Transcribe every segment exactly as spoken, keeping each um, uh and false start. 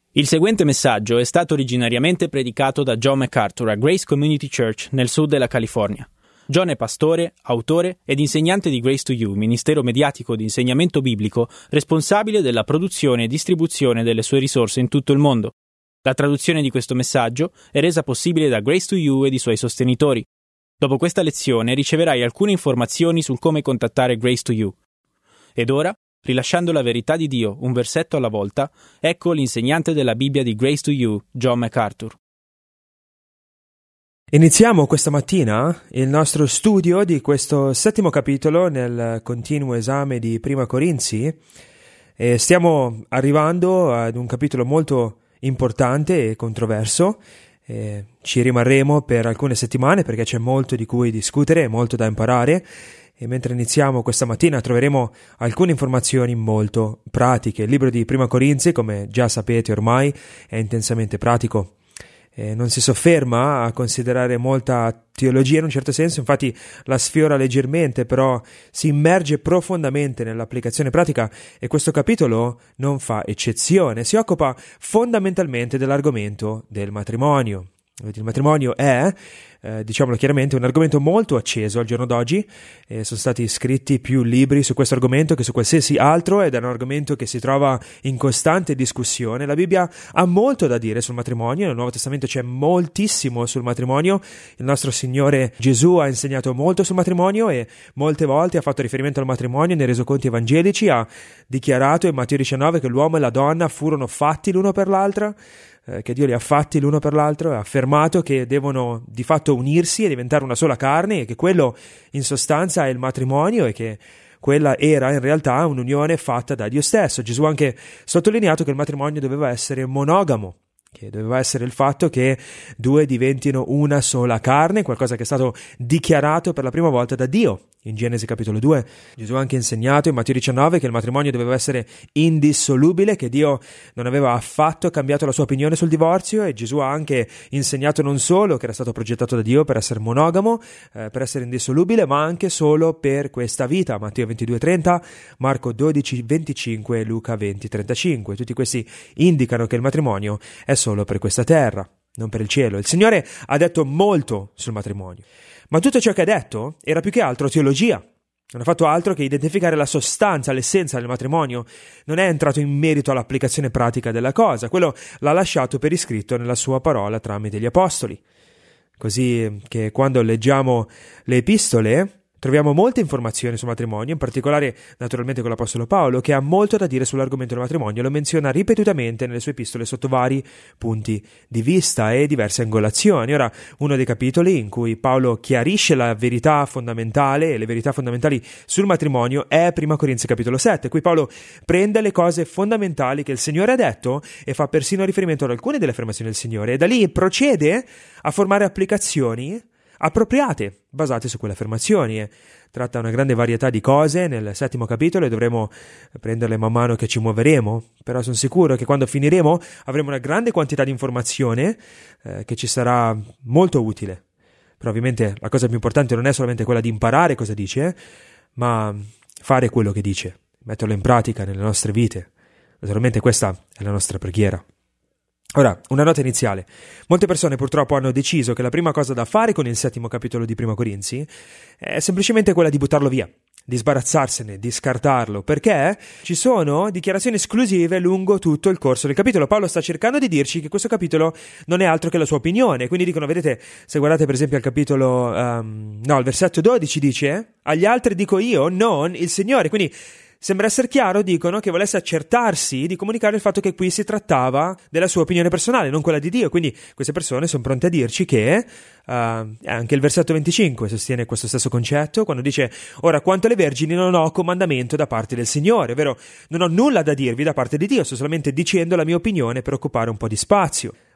Il seguente messaggio è stato originariamente predicato da John MacArthur a Grace Community Church nel sud della California. John è pastore, autore ed insegnante di Grace to You, ministero mediatico di insegnamento biblico responsabile della produzione e distribuzione delle sue risorse in tutto il mondo. La traduzione di questo messaggio è resa possibile da Grace to You ed i suoi sostenitori. Dopo questa lezione riceverai alcune informazioni sul come contattare Grace to You. Ed ora, rilasciando la verità di Dio un versetto alla volta, ecco l'insegnante della Bibbia di Grace to You, John MacArthur. Iniziamo questa mattina il nostro studio di questo settimo capitolo nel continuo esame di Prima Corinzi e stiamo arrivando ad un capitolo molto importante e controverso. E ci rimarremo per alcune settimane perché c'è molto di cui discutere, molto da imparare. E mentre iniziamo questa mattina troveremo alcune informazioni molto pratiche. Il libro di Prima Corinzi, come già sapete ormai, è intensamente pratico. E non si sofferma a considerare molta teologia in un certo senso, infatti la sfiora leggermente, però si immerge profondamente nell'applicazione pratica e questo capitolo non fa eccezione. Si occupa fondamentalmente dell'argomento del matrimonio. Il matrimonio è, eh, diciamolo chiaramente, un argomento molto acceso al giorno d'oggi. Eh, sono stati scritti più libri su questo argomento che su qualsiasi altro ed è un argomento che si trova in costante discussione. La Bibbia ha molto da dire sul matrimonio, nel Nuovo Testamento c'è moltissimo sul matrimonio. Il nostro Signore Gesù ha insegnato molto sul matrimonio e molte volte ha fatto riferimento al matrimonio nei resoconti evangelici, ha dichiarato in Matteo diciannove che l'uomo e la donna furono fatti l'uno per l'altra, che Dio li ha fatti l'uno per l'altro, ha affermato che devono di fatto unirsi e diventare una sola carne e che quello in sostanza è il matrimonio e che quella era in realtà un'unione fatta da Dio stesso. Gesù ha anche sottolineato che il matrimonio doveva essere monogamo, che doveva essere il fatto che due diventino una sola carne, qualcosa che è stato dichiarato per la prima volta da Dio. In Genesi capitolo due Gesù ha anche insegnato in Matteo diciannove che il matrimonio doveva essere indissolubile, che Dio non aveva affatto cambiato la sua opinione sul divorzio e Gesù ha anche insegnato non solo che era stato progettato da Dio per essere monogamo, eh, per essere indissolubile, ma anche solo per questa vita. Matteo ventidue trenta, Marco dodici venticinque e Luca venti trentacinque. Tutti questi indicano che il matrimonio è solo per questa terra, non per il cielo. Il Signore ha detto molto sul matrimonio. Ma tutto ciò che ha detto era più che altro teologia. Non ha fatto altro che identificare la sostanza, l'essenza del matrimonio. Non è entrato in merito all'applicazione pratica della cosa. Quello l'ha lasciato per iscritto nella sua parola tramite gli apostoli. Così che quando leggiamo le epistole troviamo molte informazioni sul matrimonio, in particolare naturalmente con l'Apostolo Paolo, che ha molto da dire sull'argomento del matrimonio, lo menziona ripetutamente nelle sue epistole sotto vari punti di vista e diverse angolazioni. Ora, uno dei capitoli in cui Paolo chiarisce la verità fondamentale e le verità fondamentali sul matrimonio è Prima Corinzi capitolo sette. Qui Paolo prende le cose fondamentali che il Signore ha detto e fa persino riferimento ad alcune delle affermazioni del Signore e da lì procede a formare applicazioni appropriate, basate su quelle affermazioni. E tratta una grande varietà di cose nel settimo capitolo e dovremo prenderle man mano che ci muoveremo, però sono sicuro che quando finiremo avremo una grande quantità di informazione eh, che ci sarà molto utile. Però ovviamente la cosa più importante non è solamente quella di imparare cosa dice, ma fare quello che dice, metterlo in pratica nelle nostre vite. Naturalmente questa è la nostra preghiera. Ora, una nota iniziale. Molte persone purtroppo hanno deciso che la prima cosa da fare con il settimo capitolo di Prima Corinzi è semplicemente quella di buttarlo via, di sbarazzarsene, di scartarlo, perché ci sono dichiarazioni esclusive lungo tutto il corso del capitolo. Paolo sta cercando di dirci che questo capitolo non è altro che la sua opinione, quindi dicono, vedete, se guardate per esempio al capitolo, um, no, al versetto dodici dice, agli altri dico io, non il Signore, quindi sembra essere chiaro, dicono, che volesse accertarsi di comunicare il fatto che qui si trattava della sua opinione personale, non quella di Dio. Quindi queste persone sono pronte a dirci che uh, anche il versetto venticinque sostiene questo stesso concetto, quando dice ora quanto alle vergini non ho comandamento da parte del Signore, ovvero non ho nulla da dirvi da parte di Dio, sto solamente dicendo la mia opinione per occupare un po' di spazio.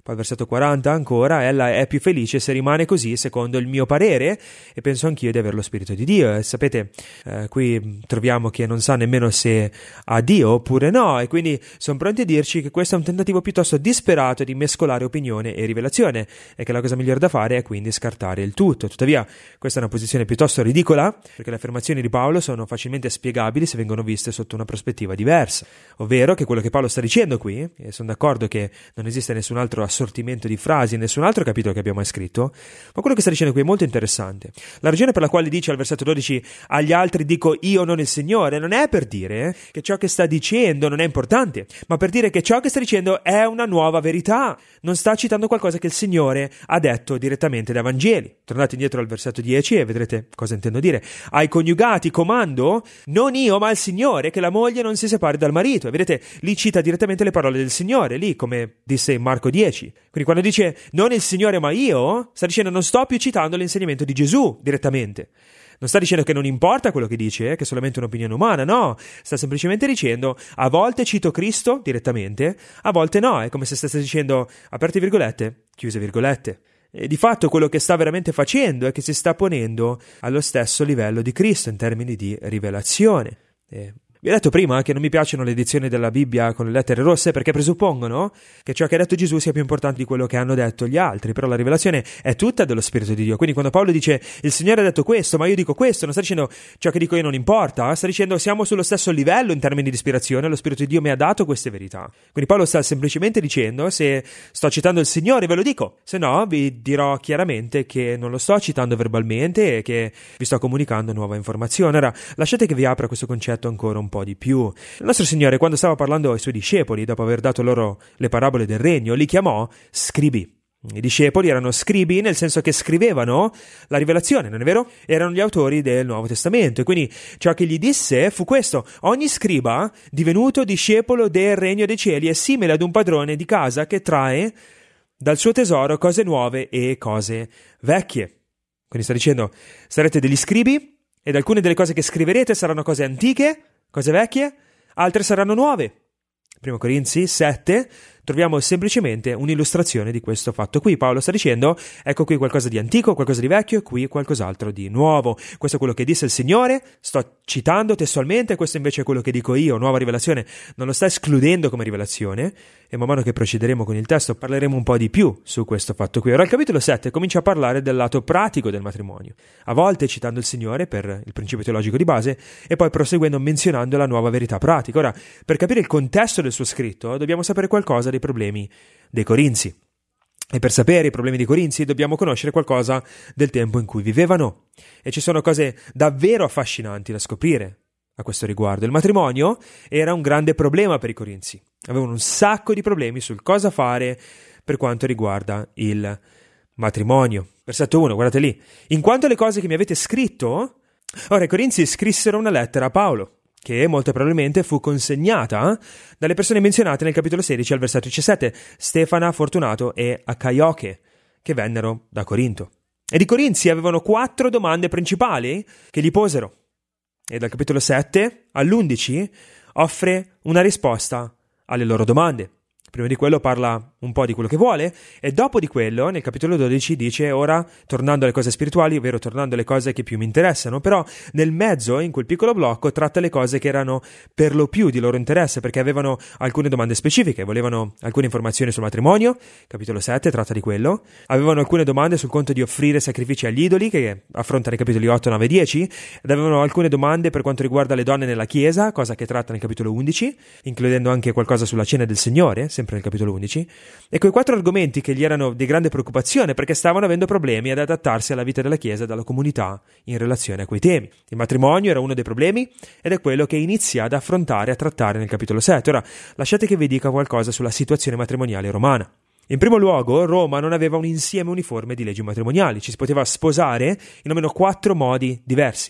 Poi al versetto quaranta ancora, ella è più felice se rimane così secondo il mio parere, e penso anch'io di avere lo Spirito di Dio. E sapete, eh, qui troviamo che non sa nemmeno se ha Dio oppure no, e quindi sono pronti a dirci che questo è un tentativo piuttosto disperato di mescolare opinione e rivelazione, e che la cosa migliore da fare è quindi scartare il tutto. Tuttavia, questa è una posizione piuttosto ridicola, perché le affermazioni di Paolo sono facilmente spiegabili se vengono viste sotto una prospettiva diversa, ovvero che quello che Paolo sta dicendo qui, e sono d'accordo che non esiste nessun altro assortimento di frasi in nessun altro capitolo che abbia mai scritto, ma quello che sta dicendo qui è molto interessante. La ragione per la quale dice al versetto dodici agli altri dico io non il Signore, non è per dire che ciò che sta dicendo non è importante, ma per dire che ciò che sta dicendo è una nuova verità. Non sta citando qualcosa che il Signore ha detto direttamente dai Vangeli. Tornate indietro al versetto dieci e vedrete cosa intendo dire. Ai coniugati comando, non io ma il Signore, che la moglie non si separi dal marito. E vedete, lì cita direttamente le parole del Signore, lì come disse in Marco dieci. Quindi quando dice non il Signore ma io, sta dicendo non sto più citando l'insegnamento di Gesù direttamente. Non sta dicendo che non importa quello che dice, che è solamente un'opinione umana, no. Sta semplicemente dicendo a volte cito Cristo direttamente, a volte no. È come se stesse dicendo aperte virgolette, chiuse virgolette. E di fatto quello che sta veramente facendo è che si sta ponendo allo stesso livello di Cristo in termini di rivelazione. E vi ho detto prima che non mi piacciono le edizioni della Bibbia con le lettere rosse perché presuppongono che ciò che ha detto Gesù sia più importante di quello che hanno detto gli altri, però la rivelazione è tutta dello Spirito di Dio. Quindi quando Paolo dice il Signore ha detto questo ma io dico questo, non sta dicendo ciò che dico io non importa, sta dicendo siamo sullo stesso livello in termini di ispirazione, lo Spirito di Dio mi ha dato queste verità. Quindi Paolo sta semplicemente dicendo se sto citando il Signore ve lo dico, se no vi dirò chiaramente che non lo sto citando verbalmente e che vi sto comunicando nuova informazione. Ora lasciate che vi apra questo concetto ancora un po' di più. Il nostro Signore, quando stava parlando ai suoi discepoli, dopo aver dato loro le parabole del regno, li chiamò scribi. I discepoli erano scribi nel senso che scrivevano la rivelazione, non è vero? Erano gli autori del Nuovo Testamento, e quindi ciò che gli disse fu questo: ogni scriba divenuto discepolo del regno dei cieli è simile ad un padrone di casa che trae dal suo tesoro cose nuove e cose vecchie. Quindi sta dicendo sarete degli scribi ed alcune delle cose che scriverete saranno cose antiche, cose vecchie, altre saranno nuove. Primo Corinzi sette troviamo semplicemente un'illustrazione di questo fatto qui. Paolo sta dicendo, ecco qui qualcosa di antico, qualcosa di vecchio, e qui qualcos'altro di nuovo. Questo è quello che disse il Signore, sto citando testualmente, questo invece è quello che dico io, nuova rivelazione. Non lo sta escludendo come rivelazione, e man mano che procederemo con il testo parleremo un po' di più su questo fatto qui. Ora il capitolo sette comincia a parlare del lato pratico del matrimonio, a volte citando il Signore per il principio teologico di base, e poi proseguendo menzionando la nuova verità pratica. Ora, per capire il contesto del suo scritto, dobbiamo sapere qualcosa dei problemi dei Corinzi. E per sapere i problemi dei Corinzi dobbiamo conoscere qualcosa del tempo in cui vivevano. E ci sono cose davvero affascinanti da scoprire a questo riguardo. Il matrimonio era un grande problema per i Corinzi. Avevano un sacco di problemi sul cosa fare per quanto riguarda il matrimonio. Versetto uno, guardate lì. In quanto alle cose che mi avete scritto, ora i Corinzi scrissero una lettera a Paolo, che molto probabilmente fu consegnata dalle persone menzionate nel capitolo sedici al versetto diciassette, Stefana, Fortunato e Acaioche, che vennero da Corinto. Ed i Corinzi avevano quattro domande principali che gli posero. E dal capitolo sette all'undici offre una risposta alle loro domande. Prima di quello parla un po' di quello che vuole, e dopo di quello, nel capitolo dodici, dice ora, tornando alle cose spirituali, ovvero tornando alle cose che più mi interessano, però nel mezzo, in quel piccolo blocco, tratta le cose che erano per lo più di loro interesse, perché avevano alcune domande specifiche, volevano alcune informazioni sul matrimonio, capitolo sette tratta di quello, avevano alcune domande sul conto di offrire sacrifici agli idoli, che affrontano i capitoli otto, nove e dieci, ed avevano alcune domande per quanto riguarda le donne nella Chiesa, cosa che tratta nel capitolo undici, includendo anche qualcosa sulla cena del Signore, sempre nel capitolo undici, e quei quattro argomenti che gli erano di grande preoccupazione perché stavano avendo problemi ad adattarsi alla vita della Chiesa e della comunità in relazione a quei temi. Il matrimonio era uno dei problemi ed è quello che inizia ad affrontare e a trattare nel capitolo sette. Ora, lasciate che vi dica qualcosa sulla situazione matrimoniale romana. In primo luogo, Roma non aveva un insieme uniforme di leggi matrimoniali, ci si poteva sposare in almeno quattro modi diversi.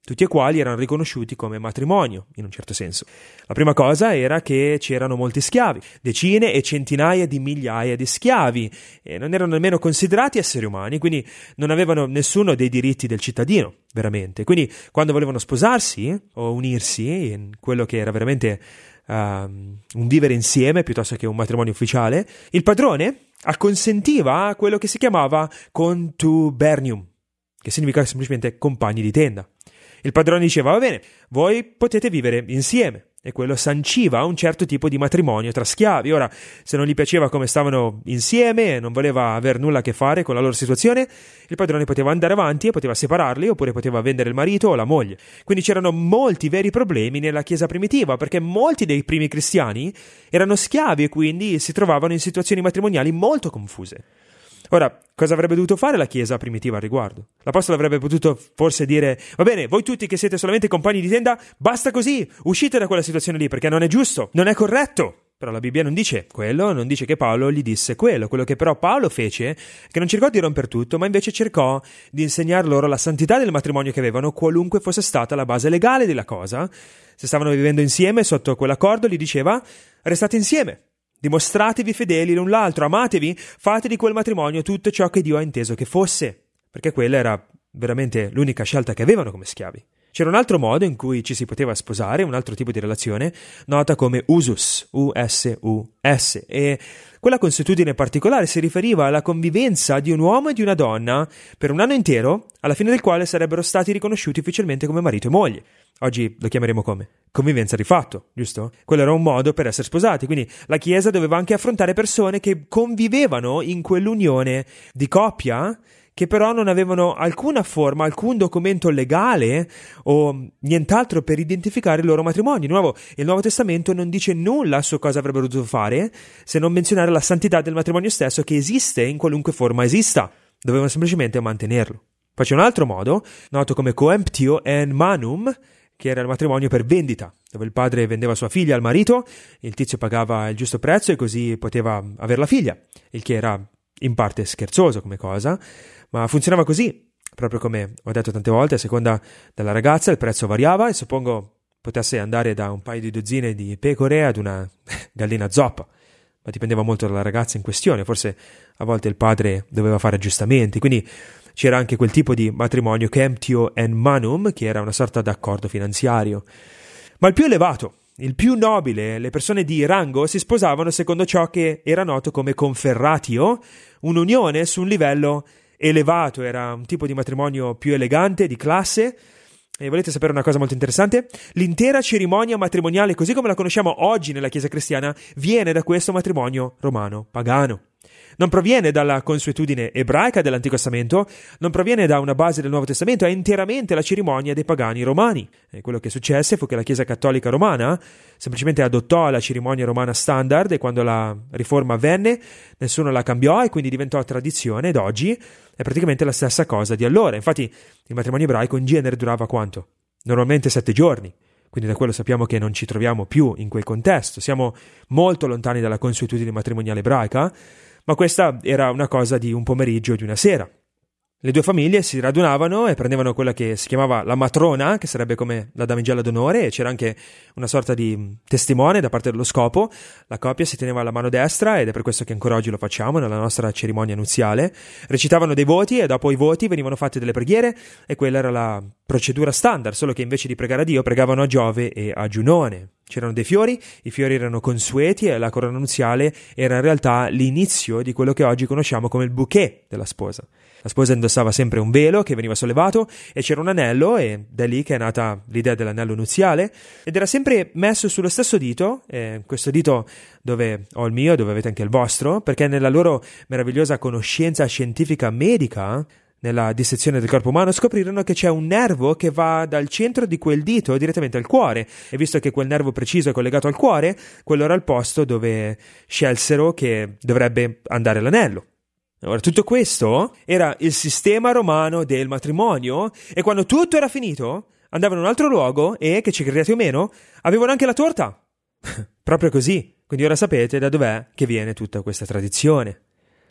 tutti e quali erano riconosciuti come matrimonio, in un certo senso. La prima cosa era che c'erano molti schiavi, decine e centinaia di migliaia di schiavi, e non erano nemmeno considerati esseri umani, quindi non avevano nessuno dei diritti del cittadino, veramente. Quindi quando volevano sposarsi o unirsi in quello che era veramente uh, un vivere insieme piuttosto che un matrimonio ufficiale, il padrone acconsentiva a quello che si chiamava contubernium, che significa semplicemente compagni di tenda. Il padrone diceva: va bene, voi potete vivere insieme, e quello sanciva un certo tipo di matrimonio tra schiavi. Ora, se non gli piaceva come stavano insieme e non voleva aver nulla a che fare con la loro situazione, il padrone poteva andare avanti e poteva separarli, oppure poteva vendere il marito o la moglie. Quindi c'erano molti veri problemi nella Chiesa primitiva, perché molti dei primi cristiani erano schiavi e quindi si trovavano in situazioni matrimoniali molto confuse. Ora, cosa avrebbe dovuto fare la Chiesa primitiva al riguardo? L'Apostolo avrebbe potuto forse dire: va bene, voi tutti che siete solamente compagni di tenda, basta così, uscite da quella situazione lì, perché non è giusto, non è corretto. Però la Bibbia non dice quello, non dice che Paolo gli disse quello. Quello che però Paolo fece, che non cercò di romper tutto, ma invece cercò di insegnar loro la santità del matrimonio che avevano, qualunque fosse stata la base legale della cosa. Se stavano vivendo insieme sotto quell'accordo, gli diceva: restate insieme. Dimostratevi fedeli l'un l'altro, amatevi, fate di quel matrimonio tutto ciò che Dio ha inteso che fosse, perché quella era veramente l'unica scelta che avevano come schiavi. C'era un altro modo in cui ci si poteva sposare, un altro tipo di relazione, nota come usus, U S U S, e quella consuetudine particolare si riferiva alla convivenza di un uomo e di una donna per un anno intero, alla fine del quale sarebbero stati riconosciuti ufficialmente come marito e moglie. Oggi lo chiameremo come? Convivenza di fatto, giusto? Quello era un modo per essere sposati, quindi la Chiesa doveva anche affrontare persone che convivevano in quell'unione di coppia, che però non avevano alcuna forma, alcun documento legale o nient'altro per identificare il loro matrimonio. Di nuovo, il Nuovo Testamento non dice nulla su cosa avrebbero dovuto fare, se non menzionare la santità del matrimonio stesso, che esiste in qualunque forma esista. Dovevano semplicemente mantenerlo. Poi c'è un altro modo, noto come coemptio en manum, che era il matrimonio per vendita, dove il padre vendeva sua figlia al marito, il tizio pagava il giusto prezzo e così poteva avere la figlia, il che era in parte scherzoso come cosa, ma funzionava così. Proprio come ho detto tante volte, a seconda della ragazza il prezzo variava, e suppongo potesse andare da un paio di dozzine di pecore ad una gallina zoppa, ma dipendeva molto dalla ragazza in questione. Forse a volte il padre doveva fare aggiustamenti, quindi c'era anche quel tipo di matrimonio coemptio en manum, che era una sorta d'accordo finanziario. Ma il più elevato, il più nobile, le persone di rango si sposavano secondo ciò che era noto come conferratio, un'unione su un livello elevato. Era un tipo di matrimonio più elegante, di classe. E volete sapere una cosa molto interessante? L'intera cerimonia matrimoniale, così come la conosciamo oggi nella Chiesa cristiana, viene da questo matrimonio romano pagano. Non proviene dalla consuetudine ebraica dell'Antico Testamento, non proviene da una base del Nuovo Testamento, è interamente la cerimonia dei pagani romani. E quello che successe fu che la Chiesa cattolica romana semplicemente adottò la cerimonia romana standard, e quando la riforma avvenne nessuno la cambiò e quindi diventò tradizione, ed oggi è praticamente la stessa cosa di allora. Infatti il matrimonio ebraico in genere durava quanto? Normalmente sette giorni. Quindi da quello sappiamo che non ci troviamo più in quel contesto, siamo molto lontani dalla consuetudine matrimoniale ebraica, ma questa era una cosa di un pomeriggio o di una sera. Le due famiglie si radunavano e prendevano quella che si chiamava la matrona, che sarebbe come la damigella d'onore, e c'era anche una sorta di testimone da parte dello scopo. La coppia si teneva la mano destra, ed è per questo che ancora oggi lo facciamo nella nostra cerimonia nuziale. Recitavano dei voti, e dopo i voti venivano fatte delle preghiere, e quella era la procedura standard, solo che invece di pregare a Dio pregavano a Giove e a Giunone. C'erano dei fiori, i fiori erano consueti, e la corona nuziale era in realtà l'inizio di quello che oggi conosciamo come il bouquet della sposa. La sposa indossava sempre un velo che veniva sollevato, e c'era un anello, e da lì che è nata l'idea dell'anello nuziale, ed era sempre messo sullo stesso dito, eh, questo dito dove ho il mio, dove avete anche il vostro, perché nella loro meravigliosa conoscenza scientifica medica, nella dissezione del corpo umano, scoprirono che c'è un nervo che va dal centro di quel dito direttamente al cuore, e visto che quel nervo preciso è collegato al cuore, quello era il posto dove scelsero che dovrebbe andare l'anello. Ora, tutto questo era il sistema romano del matrimonio, e quando tutto era finito andavano in un altro luogo e, che ci crediate o meno, avevano anche la torta. Proprio così. Quindi ora sapete da dov'è che viene tutta questa tradizione.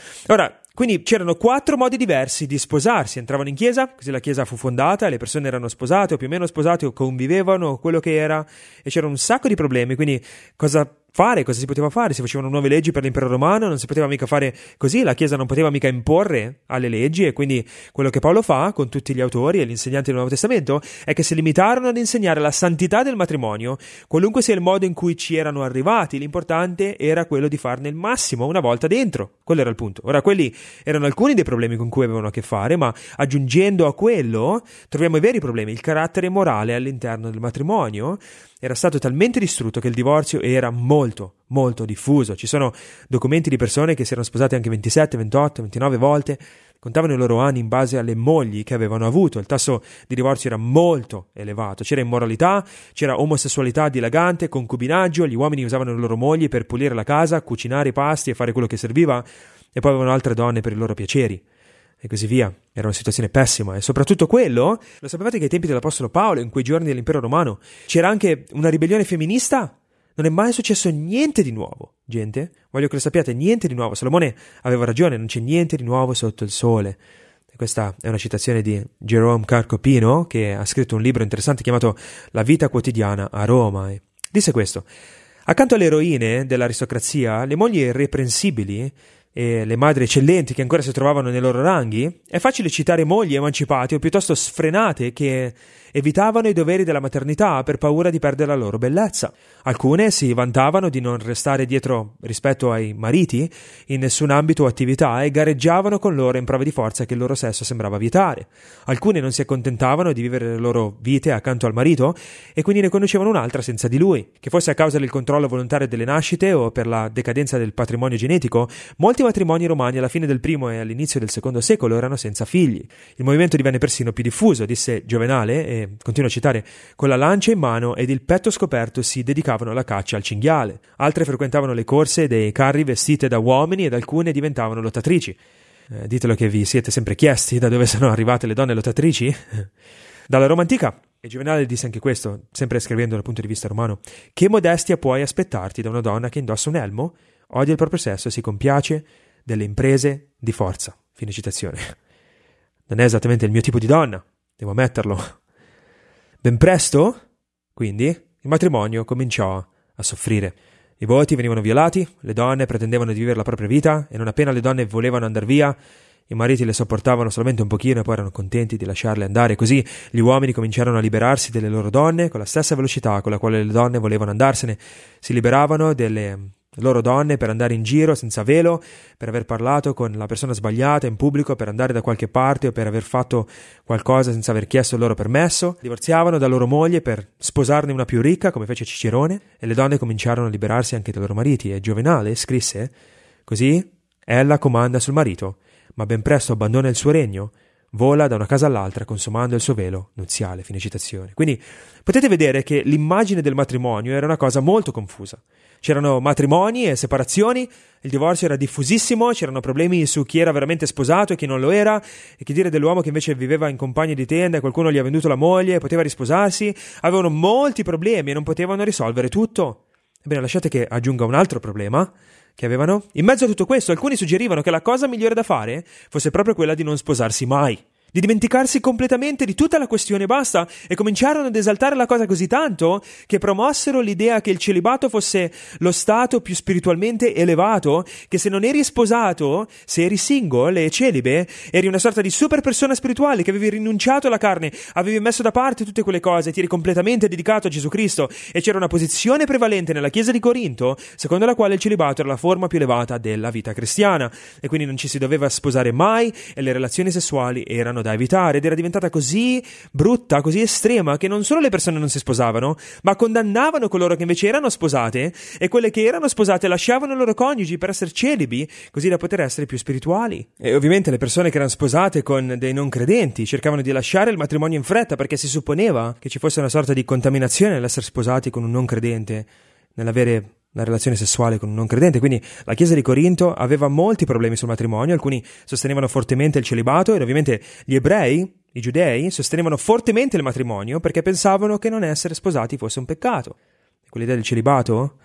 Ora, quindi c'erano quattro modi diversi di sposarsi. Entravano in chiesa, così la chiesa fu fondata, le persone erano sposate o più o meno sposate o convivevano o quello che era, e c'era un sacco di problemi. Quindi cosa fare, cosa si poteva fare? Si facevano nuove leggi per l'impero romano, non si poteva mica fare così, la chiesa non poteva mica imporre alle leggi, e quindi quello che Paolo fa con tutti gli autori e gli insegnanti del Nuovo Testamento è che si limitarono ad insegnare la santità del matrimonio, qualunque sia il modo in cui ci erano arrivati. L'importante era quello di farne il massimo una volta dentro, quello era il punto. Ora, quelli erano alcuni dei problemi con cui avevano a che fare, ma aggiungendo a quello troviamo i veri problemi. Il carattere morale all'interno del matrimonio era stato talmente distrutto che il divorzio era molto, molto diffuso. Ci sono documenti di persone che si erano sposate anche ventisette, ventotto, ventinove volte, contavano i loro anni in base alle mogli che avevano avuto. Il tasso di divorzio era molto elevato, c'era immoralità, c'era omosessualità dilagante, concubinaggio, gli uomini usavano le loro mogli per pulire la casa, cucinare i pasti e fare quello che serviva, e poi avevano altre donne per i loro piaceri, e così via. Era una situazione pessima. E soprattutto quello, lo sapevate che ai tempi dell'Apostolo Paolo, in quei giorni dell'impero romano, c'era anche una ribellione femminista? Non è mai successo niente di nuovo, gente. Voglio che lo sappiate, niente di nuovo. Salomone aveva ragione, non c'è niente di nuovo sotto il sole. E questa è una citazione di Jerome Carcopino, che ha scritto un libro interessante chiamato La vita quotidiana a Roma. E disse questo: accanto alle eroine dell'aristocrazia, le mogli irreprensibili e le madri eccellenti che ancora si trovavano nei loro ranghi, è facile citare mogli emancipate o piuttosto sfrenate che evitavano i doveri della maternità per paura di perdere la loro bellezza. Alcune si vantavano di non restare dietro rispetto ai mariti in nessun ambito o attività e gareggiavano con loro in prove di forza che il loro sesso sembrava vietare. Alcune non si accontentavano di vivere le loro vite accanto al marito e quindi ne conducevano un'altra senza di lui. Che fosse a causa del controllo volontario delle nascite o per la decadenza del patrimonio genetico, molti matrimoni romani alla fine del primo e all'inizio del secondo secolo erano senza figli. Il movimento divenne persino più diffuso, disse Giovenale, e continuo a citare: con la lancia in mano ed il petto scoperto si dedicavano alla caccia al cinghiale. Altre frequentavano le corse dei carri vestite da uomini ed alcune diventavano lottatrici. Eh, ditelo che vi siete sempre chiesti da dove sono arrivate le donne lottatrici? Dalla Roma antica. E Giovenale disse anche questo, sempre scrivendo dal punto di vista romano: che modestia puoi aspettarti da una donna che indossa un elmo, odia il proprio sesso e si compiace delle imprese di forza. Fine citazione. Non è esattamente il mio tipo di donna, devo ammetterlo. Ben presto, quindi, il matrimonio cominciò a soffrire. I voti venivano violati, le donne pretendevano di vivere la propria vita e non appena le donne volevano andare via, i mariti le sopportavano solamente un pochino e poi erano contenti di lasciarle andare. Così gli uomini cominciarono a liberarsi delle loro donne con la stessa velocità con la quale le donne volevano andarsene. Si liberavano delle loro donne per andare in giro senza velo, per aver parlato con la persona sbagliata in pubblico, per andare da qualche parte o per aver fatto qualcosa senza aver chiesto il loro permesso. Divorziavano da loro moglie per sposarne una più ricca, come fece Cicerone, e le donne cominciarono a liberarsi anche dai loro mariti. E Giovenale scrisse: così ella comanda sul marito, ma ben presto abbandona il suo regno, vola da una casa all'altra consumando il suo velo nuziale. Fine citazione. Quindi potete vedere che l'immagine del matrimonio era una cosa molto confusa. C'erano matrimoni e separazioni, il divorzio era diffusissimo, c'erano problemi su chi era veramente sposato e chi non lo era, e che dire dell'uomo che invece viveva in compagni di tenda e qualcuno gli ha venduto la moglie e poteva risposarsi. Avevano molti problemi e non potevano risolvere tutto. Ebbene, lasciate che aggiunga un altro problema che avevano. In mezzo a tutto questo, alcuni suggerivano che la cosa migliore da fare fosse proprio quella di non sposarsi mai, di dimenticarsi completamente di tutta la questione, basta, e cominciarono ad esaltare la cosa così tanto che promossero l'idea che il celibato fosse lo stato più spiritualmente elevato, che se non eri sposato, se eri single e celibe, eri una sorta di super persona spirituale, che avevi rinunciato alla carne, avevi messo da parte tutte quelle cose, ti eri completamente dedicato a Gesù Cristo, e c'era una posizione prevalente nella chiesa di Corinto secondo la quale il celibato era la forma più elevata della vita cristiana, e quindi non ci si doveva sposare mai e le relazioni sessuali erano da evitare, ed era diventata così brutta, così estrema, che non solo le persone non si sposavano, ma condannavano coloro che invece erano sposate, e quelle che erano sposate lasciavano i loro coniugi per essere celibi, così da poter essere più spirituali. E ovviamente le persone che erano sposate con dei non credenti cercavano di lasciare il matrimonio in fretta, perché si supponeva che ci fosse una sorta di contaminazione nell'essere sposati con un non credente, nell'avere la relazione sessuale con un non credente. Quindi la chiesa di Corinto aveva molti problemi sul matrimonio. Alcuni sostenevano fortemente il celibato, ed ovviamente gli ebrei, i giudei, sostenevano fortemente il matrimonio perché pensavano che non essere sposati fosse un peccato. Quell'idea del celibato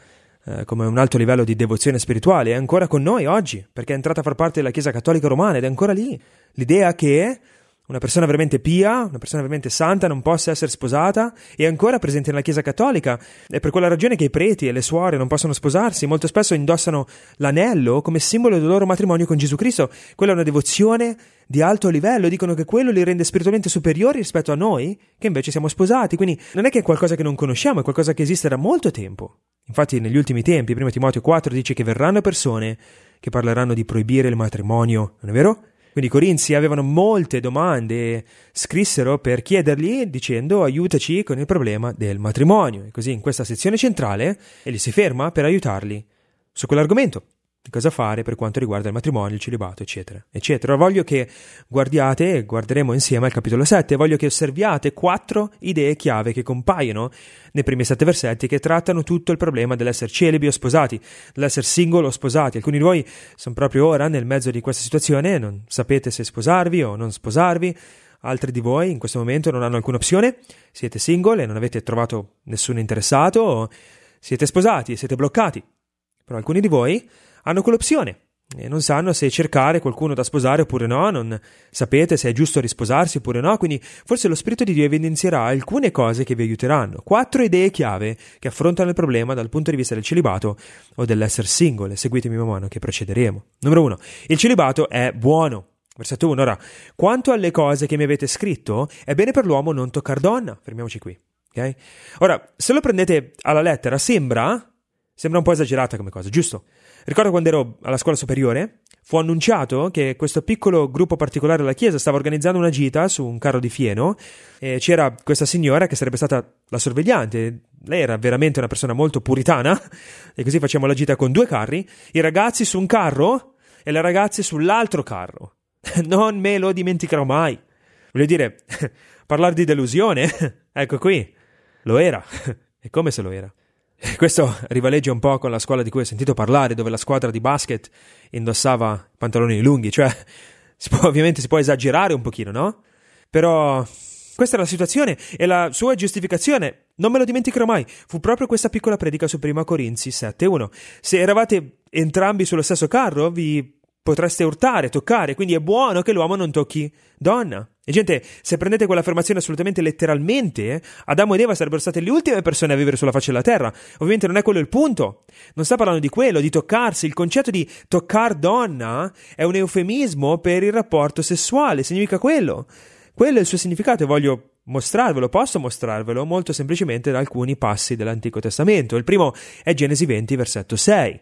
eh, come un alto livello di devozione spirituale, è ancora con noi oggi, perché è entrata a far parte della Chiesa Cattolica Romana ed è ancora lì. L'idea che una persona veramente pia, una persona veramente santa non possa essere sposata è ancora presente nella Chiesa Cattolica. È per quella ragione che i preti e le suore non possono sposarsi, molto spesso indossano l'anello come simbolo del loro matrimonio con Gesù Cristo. Quella è una devozione di alto livello, dicono che quello li rende spiritualmente superiori rispetto a noi, che invece siamo sposati. Quindi non è che è qualcosa che non conosciamo, è qualcosa che esiste da molto tempo. Infatti negli ultimi tempi, primo Timoteo quattro dice che verranno persone che parleranno di proibire il matrimonio, non è vero? Quindi i corinzi avevano molte domande e scrissero per chiedergli dicendo aiutaci con il problema del matrimonio. E così in questa sezione centrale egli si ferma per aiutarli su quell'argomento, di cosa fare per quanto riguarda il matrimonio, il celibato, eccetera, eccetera. Voglio che guardiate, e guarderemo insieme al capitolo sette, voglio che osserviate quattro idee chiave che compaiono nei primi sette versetti che trattano tutto il problema dell'essere celibi o sposati, dell'essere single o sposati. Alcuni di voi sono proprio ora nel mezzo di questa situazione, non sapete se sposarvi o non sposarvi. Altri di voi in questo momento non hanno alcuna opzione, siete single e non avete trovato nessuno interessato, o siete sposati e siete bloccati. Però alcuni di voi hanno quell'opzione e non sanno se cercare qualcuno da sposare oppure no, non sapete se è giusto risposarsi oppure no, quindi forse lo Spirito di Dio evidenzierà alcune cose che vi aiuteranno. Quattro idee chiave che affrontano il problema dal punto di vista del celibato o dell'essere single. Seguitemi man mano che procederemo. Numero uno, il celibato è buono. Versetto uno, ora, quanto alle cose che mi avete scritto, è bene per l'uomo non toccare donna. Fermiamoci qui, ok? Ora, se lo prendete alla lettera, sembra... Sembra un po' esagerata come cosa, giusto? Ricordo quando ero alla scuola superiore, fu annunciato che questo piccolo gruppo particolare della chiesa stava organizzando una gita su un carro di fieno e c'era questa signora che sarebbe stata la sorvegliante. Lei era veramente una persona molto puritana e così facciamo la gita con due carri, i ragazzi su un carro e le ragazze sull'altro carro. Non me lo dimenticherò mai. Voglio dire, parlare di delusione, ecco qui, lo era, e come se lo era. Questo rivaleggia un po' con la scuola di cui ho sentito parlare, dove la squadra di basket indossava pantaloni lunghi, cioè si può, ovviamente si può esagerare un pochino, no? Però questa è la situazione e la sua giustificazione, non me lo dimenticherò mai, fu proprio questa piccola predica su primo Corinzi sette uno. Se eravate entrambi sullo stesso carro, vi potreste urtare, toccare, quindi è buono che l'uomo non tocchi donna. E gente, se prendete quell'affermazione assolutamente letteralmente, Adamo ed Eva sarebbero state le ultime persone a vivere sulla faccia della terra. Ovviamente non è quello il punto. Non sta parlando di quello, di toccarsi. Il concetto di toccar donna è un eufemismo per il rapporto sessuale. Significa quello. Quello è il suo significato e voglio mostrarvelo, posso mostrarvelo molto semplicemente da alcuni passi dell'Antico Testamento. Il primo è Genesi venti, versetto sei.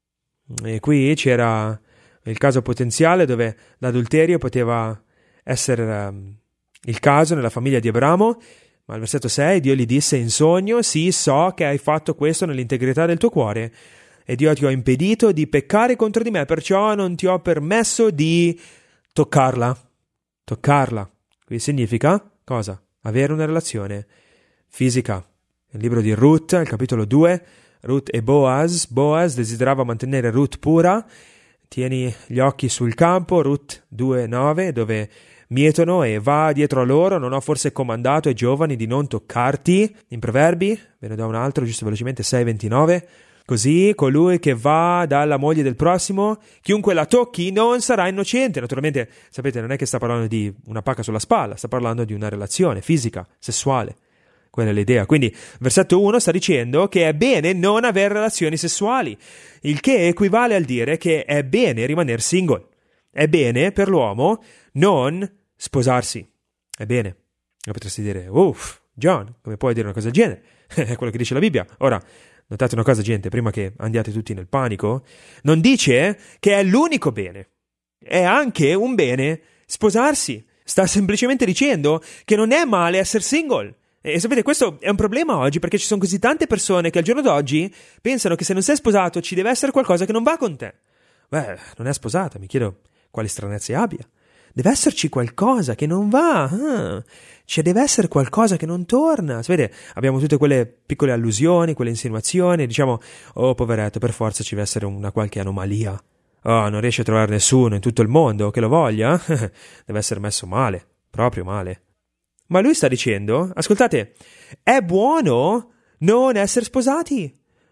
E qui c'era il caso potenziale dove l'adulterio poteva essere um, il caso nella famiglia di Abramo, ma al versetto sei Dio gli disse in sogno: sì, so che hai fatto questo nell'integrità del tuo cuore ed io ti ho impedito di peccare contro di me, perciò non ti ho permesso di toccarla. Toccarla. Qui significa cosa? Avere una relazione fisica. Nel libro di Ruth, al capitolo due, Ruth e Boaz, Boaz desiderava mantenere Ruth pura. Tieni gli occhi sul campo, Ruth due nove, dove mietono e va dietro a loro. Non ho forse comandato ai giovani di non toccarti? In Proverbi, ve ne do un altro, giusto velocemente, sei ventinove. Così colui che va dalla moglie del prossimo, chiunque la tocchi non sarà innocente. Naturalmente, sapete, non è che sta parlando di una pacca sulla spalla, sta parlando di una relazione fisica, sessuale. Quella è l'idea. Quindi, versetto uno sta dicendo che è bene non avere relazioni sessuali, il che equivale al dire che è bene rimanere single. È bene per l'uomo non sposarsi. È bene. E potresti dire, uff, John, come puoi dire una cosa del genere? È quello che dice la Bibbia. Ora, notate una cosa, gente, prima che andiate tutti nel panico, non dice che è l'unico bene. È anche un bene sposarsi. Sta semplicemente dicendo che non è male essere single. E sapete, questo è un problema oggi perché ci sono così tante persone che al giorno d'oggi pensano che se non sei sposato ci deve essere qualcosa che non va con te. Beh, non è sposata, mi chiedo quali stranezze abbia. Deve esserci qualcosa che non va, ah, ci deve essere qualcosa che non torna. Sapete, abbiamo tutte quelle piccole allusioni, quelle insinuazioni, diciamo, oh poveretto, per forza ci deve essere una qualche anomalia. Oh, non riesce a trovare nessuno in tutto il mondo che lo voglia, deve essere messo male, proprio male. Ma lui sta dicendo, ascoltate, è buono non essere sposati.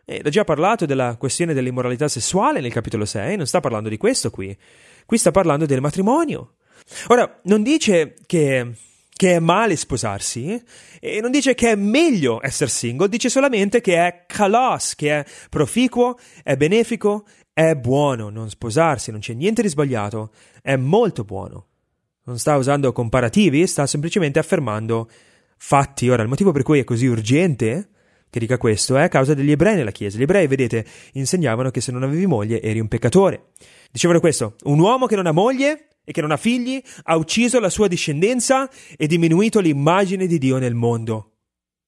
E l'ho già parlato della questione dell'immoralità sessuale nel capitolo sei, non sta parlando di questo qui. Qui sta parlando del matrimonio. Ora, non dice che, che è male sposarsi, e non dice che è meglio essere single, dice solamente che è kalos, che è proficuo, è benefico, è buono non sposarsi, non c'è niente di sbagliato, è molto buono. Non sta usando comparativi, sta semplicemente affermando fatti. Ora, il motivo per cui è così urgente che dica questo è a causa degli ebrei nella Chiesa. Gli ebrei, vedete, insegnavano che se non avevi moglie eri un peccatore. Dicevano questo: un uomo che non ha moglie e che non ha figli ha ucciso la sua discendenza e diminuito l'immagine di Dio nel mondo.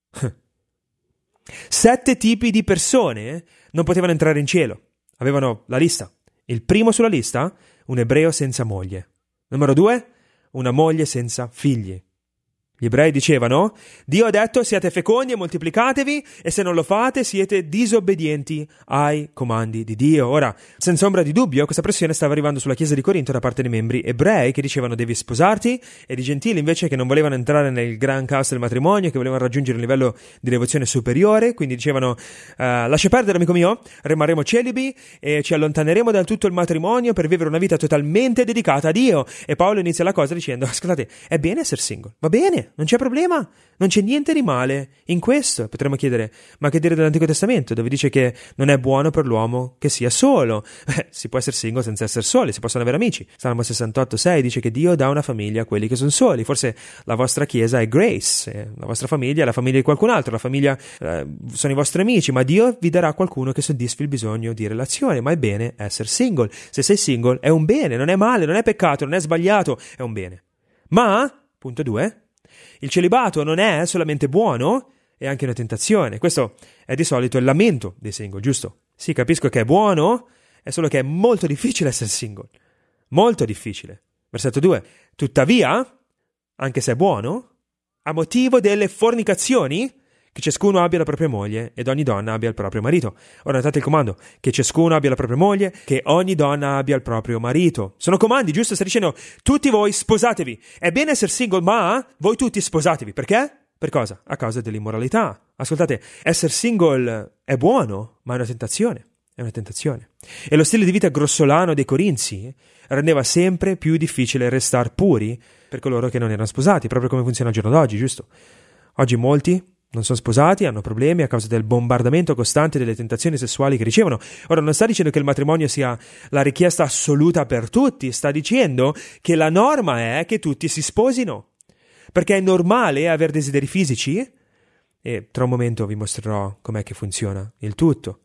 Sette tipi di persone non potevano entrare in cielo. Avevano la lista. Il primo sulla lista, un ebreo senza moglie. Numero due, una moglie senza figli. Gli ebrei dicevano: Dio ha detto siate fecondi e moltiplicatevi, e se non lo fate siete disobbedienti ai comandi di Dio. Ora, senza ombra di dubbio, questa pressione stava arrivando sulla Chiesa di Corinto da parte dei membri ebrei che dicevano devi sposarti, e di gentili invece che non volevano entrare nel gran caos del matrimonio, che volevano raggiungere un livello di devozione superiore, quindi dicevano uh, lascia perdere amico mio, rimarremo celibi e ci allontaneremo dal tutto il matrimonio per vivere una vita totalmente dedicata a Dio. E Paolo inizia la cosa dicendo: ascoltate, è bene essere single, va bene, non c'è problema, non c'è niente di male in questo. Potremmo chiedere: ma che dire dell'Antico Testamento, dove dice che non è buono per l'uomo che sia solo? Beh, si può essere single senza essere soli, si possono avere amici. Salmo sessantotto sei dice che Dio dà una famiglia a quelli che sono soli. Forse la vostra chiesa è Grace, eh, la vostra famiglia è la famiglia di qualcun altro, la famiglia eh, sono i vostri amici, ma Dio vi darà qualcuno che soddisfi il bisogno di relazione. Ma è bene essere single. Se sei single è un bene, non è male, non è peccato, non è sbagliato, è un bene. Ma, punto due, il celibato non è solamente buono, è anche una tentazione. Questo è di solito il lamento dei single, giusto? Sì, capisco che è buono, è solo che è molto difficile essere single. Molto difficile. Versetto due. Tuttavia, anche se è buono, a motivo delle fornicazioni, che ciascuno abbia la propria moglie ed ogni donna abbia il proprio marito. Ora notate il comando: che ciascuno abbia la propria moglie, che ogni donna abbia il proprio marito. Sono comandi, giusto? Sta dicendo: tutti voi sposatevi. È bene essere single, ma voi tutti sposatevi. Perché? Per cosa? A causa dell'immoralità. Ascoltate, essere single è buono, ma è una tentazione. È una tentazione. E lo stile di vita grossolano dei Corinzi rendeva sempre più difficile restare puri per coloro che non erano sposati, proprio come funziona al giorno d'oggi, giusto? Oggi molti non sono sposati, hanno problemi a causa del bombardamento costante delle tentazioni sessuali che ricevono. Ora, non sta dicendo che il matrimonio sia la richiesta assoluta per tutti, sta dicendo che la norma è che tutti si sposino, perché è normale avere desideri fisici, e tra un momento vi mostrerò com'è che funziona il tutto.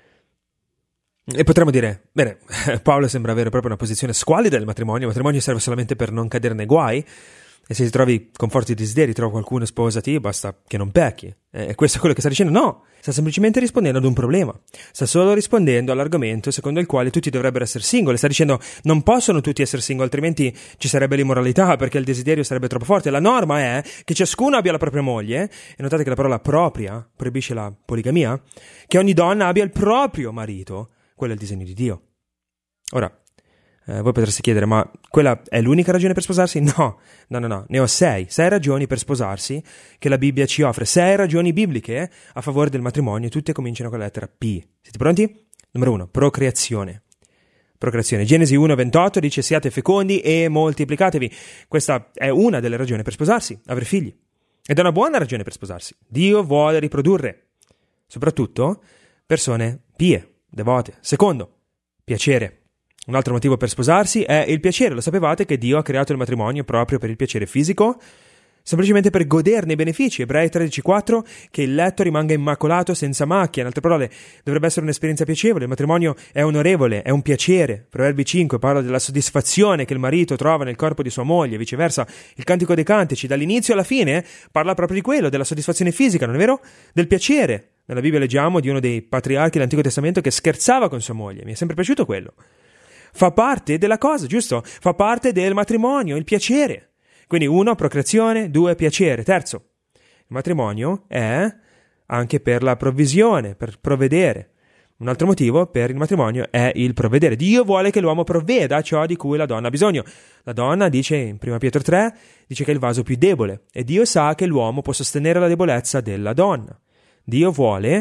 E potremmo dire: bene, Paolo sembra avere proprio una posizione squallida del matrimonio, il matrimonio serve solamente per non cadere nei guai, e se ti trovi con forti desideri, trova qualcuno, sposati, basta che non pecchi. E questo è quello che sta dicendo? No, sta semplicemente rispondendo ad un problema. Sta solo rispondendo all'argomento secondo il quale tutti dovrebbero essere single. Sta dicendo: non possono tutti essere single, altrimenti ci sarebbe l'immoralità, perché il desiderio sarebbe troppo forte. La norma è che ciascuno abbia la propria moglie, e notate che la parola propria proibisce la poligamia, che ogni donna abbia il proprio marito. Quello è il disegno di Dio. Ora, Eh, voi potreste chiedere: ma quella è l'unica ragione per sposarsi? No, no, no, no, ne ho sei, sei ragioni per sposarsi che la Bibbia ci offre, sei ragioni bibliche a favore del matrimonio, tutte cominciano con la lettera P. Siete pronti? Numero uno, procreazione. Procreazione. Genesi uno ventotto dice: siate fecondi e moltiplicatevi. Questa è una delle ragioni per sposarsi, avere figli. Ed è una buona ragione per sposarsi. Dio vuole riprodurre, soprattutto persone pie, devote. Secondo, piacere. Un altro motivo per sposarsi è il piacere. Lo sapevate che Dio ha creato il matrimonio proprio per il piacere fisico? Semplicemente per goderne i benefici. Ebrei tredici quattro, che il letto rimanga immacolato senza macchia. In altre parole, dovrebbe essere un'esperienza piacevole. Il matrimonio è onorevole, è un piacere. Proverbi cinque parla della soddisfazione che il marito trova nel corpo di sua moglie, viceversa. Il Cantico dei Cantici, dall'inizio alla fine, parla proprio di quello, della soddisfazione fisica, non è vero? Del piacere. Nella Bibbia leggiamo di uno dei patriarchi dell'Antico Testamento che scherzava con sua moglie. Mi è sempre piaciuto quello. Fa parte della cosa, giusto? Fa parte del matrimonio, il piacere. Quindi uno, procreazione, due, piacere. Terzo, il matrimonio è anche per la provvisione, per provvedere. Un altro motivo per il matrimonio è il provvedere. Dio vuole che l'uomo provveda ciò di cui la donna ha bisogno. La donna, dice in primo Pietro tre, dice che è il vaso più debole, e Dio sa che l'uomo può sostenere la debolezza della donna. Dio vuole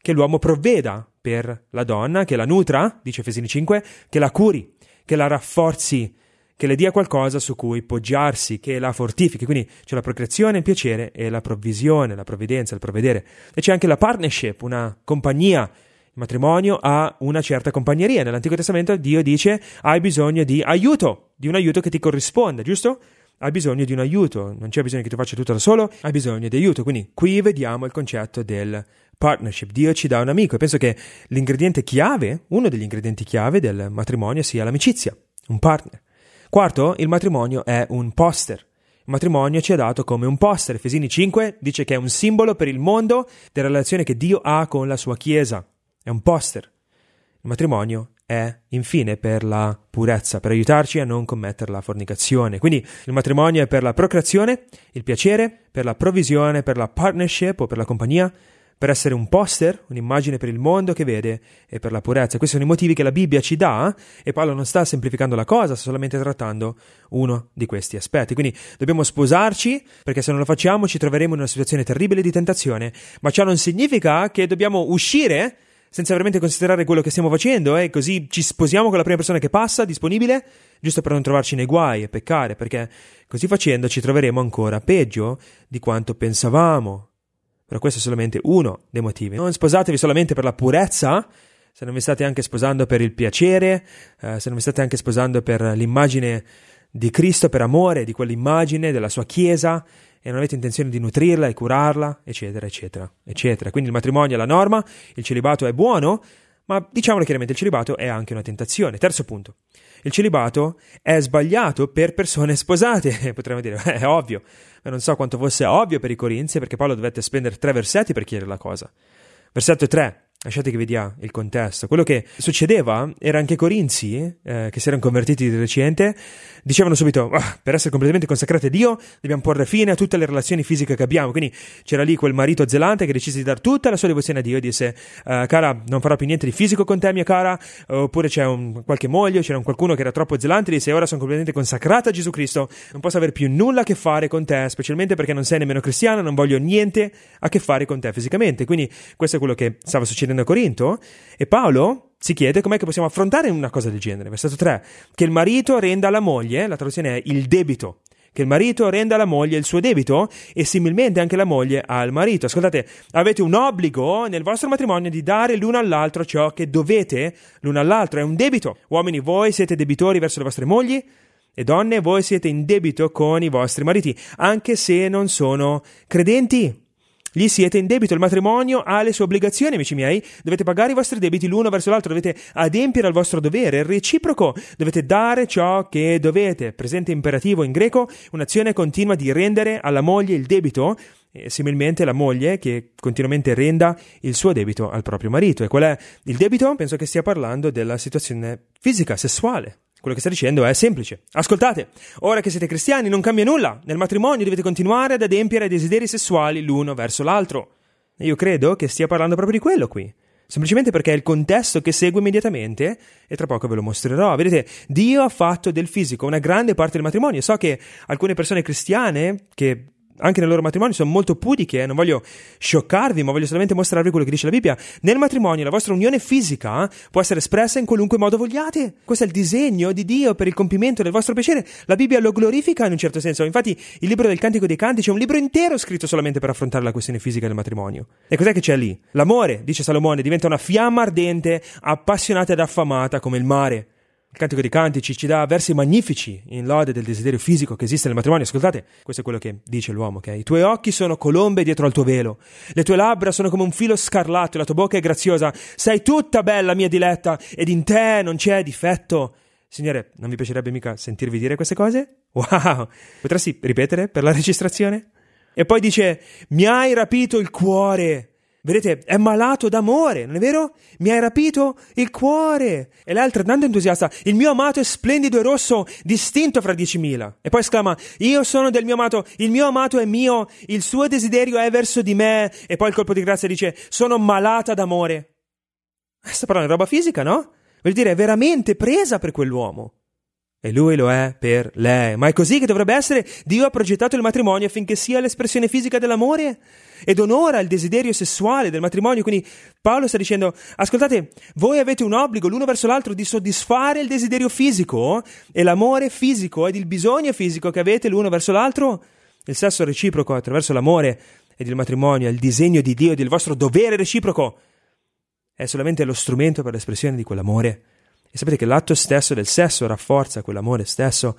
che l'uomo provveda per la donna, che la nutra, dice Efesini cinque, che la curi, che la rafforzi, che le dia qualcosa su cui poggiarsi, che la fortifichi. Quindi c'è la procreazione, il piacere e la provvisione, la provvidenza, il provvedere. E c'è anche la partnership, una compagnia. Il matrimonio ha una certa compagneria. Nell'Antico Testamento Dio dice: hai bisogno di aiuto, di un aiuto che ti corrisponda, giusto? Hai bisogno di un aiuto, non c'è bisogno che tu faccia tutto da solo, hai bisogno di aiuto. Quindi qui vediamo il concetto del partnership. Dio ci dà un amico, e penso che l'ingrediente chiave, uno degli ingredienti chiave del matrimonio sia l'amicizia, un partner. Quarto, il matrimonio è un poster. Il matrimonio ci è dato come un poster. Efesini cinque dice che è un simbolo per il mondo della relazione che Dio ha con la sua Chiesa. È un poster. Il matrimonio è, infine, per la purezza, per aiutarci a non commettere la fornicazione. Quindi il matrimonio è per la procreazione, il piacere, per la provvisione, per la partnership o per la compagnia, per essere un poster, un'immagine per il mondo che vede, e per la purezza. Questi sono i motivi che la Bibbia ci dà, e Paolo non sta semplificando la cosa, sta solamente trattando uno di questi aspetti. Quindi dobbiamo sposarci, perché se non lo facciamo ci troveremo in una situazione terribile di tentazione, ma ciò non significa che dobbiamo uscire senza veramente considerare quello che stiamo facendo, e eh? così ci sposiamo con la prima persona che passa, disponibile, giusto per non trovarci nei guai e peccare, perché così facendo ci troveremo ancora peggio di quanto pensavamo. Però questo è solamente uno dei motivi. Non sposatevi solamente per la purezza, se non vi state anche sposando per il piacere, eh, se non vi state anche sposando per l'immagine di Cristo, per amore di quell'immagine, della sua Chiesa, e non avete intenzione di nutrirla e curarla, eccetera, eccetera, eccetera. Quindi il matrimonio è la norma, il celibato è buono, ma diciamolo chiaramente, il celibato è anche una tentazione. Terzo punto, il celibato è sbagliato per persone sposate. Potremmo dire, è ovvio, ma non so quanto fosse ovvio per i Corinzi, perché Paolo dovette spendere tre versetti per chiedere la cosa. Versetto tre. Lasciate che vi dia il contesto. Quello che succedeva era anche Corinzi, eh, che si erano convertiti di recente, dicevano subito: ah, per essere completamente consacrati a Dio dobbiamo porre fine a tutte le relazioni fisiche che abbiamo. Quindi c'era lì quel marito zelante che decise di dare tutta la sua devozione a Dio e disse: uh, cara, non farò più niente di fisico con te, mia cara. Oppure c'è un, qualche moglie, c'era un qualcuno che era troppo zelante e disse: ora sono completamente consacrata a Gesù Cristo, non posso avere più nulla a che fare con te, specialmente perché non sei nemmeno cristiano, non voglio niente a che fare con te fisicamente. Quindi questo è quello che stava succedendo a Corinto, e Paolo si chiede com'è che possiamo affrontare una cosa del genere. Versetto tre, che il marito renda alla moglie, la traduzione è il debito, che il marito renda alla moglie il suo debito, e similmente anche la moglie al marito. Ascoltate, avete un obbligo nel vostro matrimonio di dare l'uno all'altro ciò che dovete l'uno all'altro, è un debito. Uomini, voi siete debitori verso le vostre mogli, e donne, voi siete in debito con i vostri mariti, anche se non sono credenti. Gli siete in debito, il matrimonio ha le sue obbligazioni, amici miei, dovete pagare i vostri debiti l'uno verso l'altro, dovete adempiere al vostro dovere, è reciproco, dovete dare ciò che dovete. Presente imperativo in greco, un'azione continua di rendere alla moglie il debito, e similmente la moglie che continuamente renda il suo debito al proprio marito. E qual è il debito? Penso che stia parlando della situazione fisica, sessuale. Quello che sta dicendo è semplice. Ascoltate, ora che siete cristiani non cambia nulla. Nel matrimonio dovete continuare ad adempiere ai desideri sessuali l'uno verso l'altro. E io credo che stia parlando proprio di quello qui. Semplicemente perché è il contesto che segue immediatamente, e tra poco ve lo mostrerò. Vedete, Dio ha fatto del fisico una grande parte del matrimonio. So che alcune persone cristiane, che anche nel loro matrimonio sono molto pudiche, eh? non voglio scioccarvi, ma voglio solamente mostrarvi quello che dice la Bibbia. Nel matrimonio la vostra unione fisica può essere espressa in qualunque modo vogliate. Questo è il disegno di Dio per il compimento del vostro piacere. La Bibbia lo glorifica in un certo senso. Infatti il libro del Cantico dei Cantici è un libro intero scritto solamente per affrontare la questione fisica del matrimonio. E cos'è che c'è lì? L'amore, dice Salomone, diventa una fiamma ardente, appassionata ed affamata come il mare. Il Cantico dei Cantici ci dà versi magnifici in lode del desiderio fisico che esiste nel matrimonio. Ascoltate, questo è quello che dice l'uomo, ok? I tuoi occhi sono colombe dietro al tuo velo, le tue labbra sono come un filo scarlatto, la tua bocca è graziosa, sei tutta bella, mia diletta, ed in te non c'è difetto. Signore, non vi piacerebbe mica sentirvi dire queste cose? Wow! Potresti ripetere per la registrazione? E poi dice, mi hai rapito il cuore. Vedete, è malato d'amore, non è vero? Mi hai rapito il cuore. E l'altro, tanto entusiasta, il mio amato è splendido e rosso, distinto fra diecimila. E poi esclama, io sono del mio amato, il mio amato è mio, il suo desiderio è verso di me. E poi il colpo di grazia dice, sono malata d'amore. Sta parlando di roba fisica, no? Vuol dire, è veramente presa per quell'uomo. e lui lo è per lei. Ma è così che dovrebbe essere? Dio ha progettato il matrimonio affinché sia l'espressione fisica dell'amore ed onora il desiderio sessuale del matrimonio. Quindi Paolo sta dicendo, ascoltate, voi avete un obbligo l'uno verso l'altro di soddisfare il desiderio fisico e l'amore fisico ed il bisogno fisico che avete l'uno verso l'altro. Il sesso reciproco attraverso l'amore ed il matrimonio è il disegno di Dio ed il vostro dovere reciproco. È solamente lo strumento per l'espressione di quell'amore. E sapete che l'atto stesso del sesso rafforza quell'amore stesso.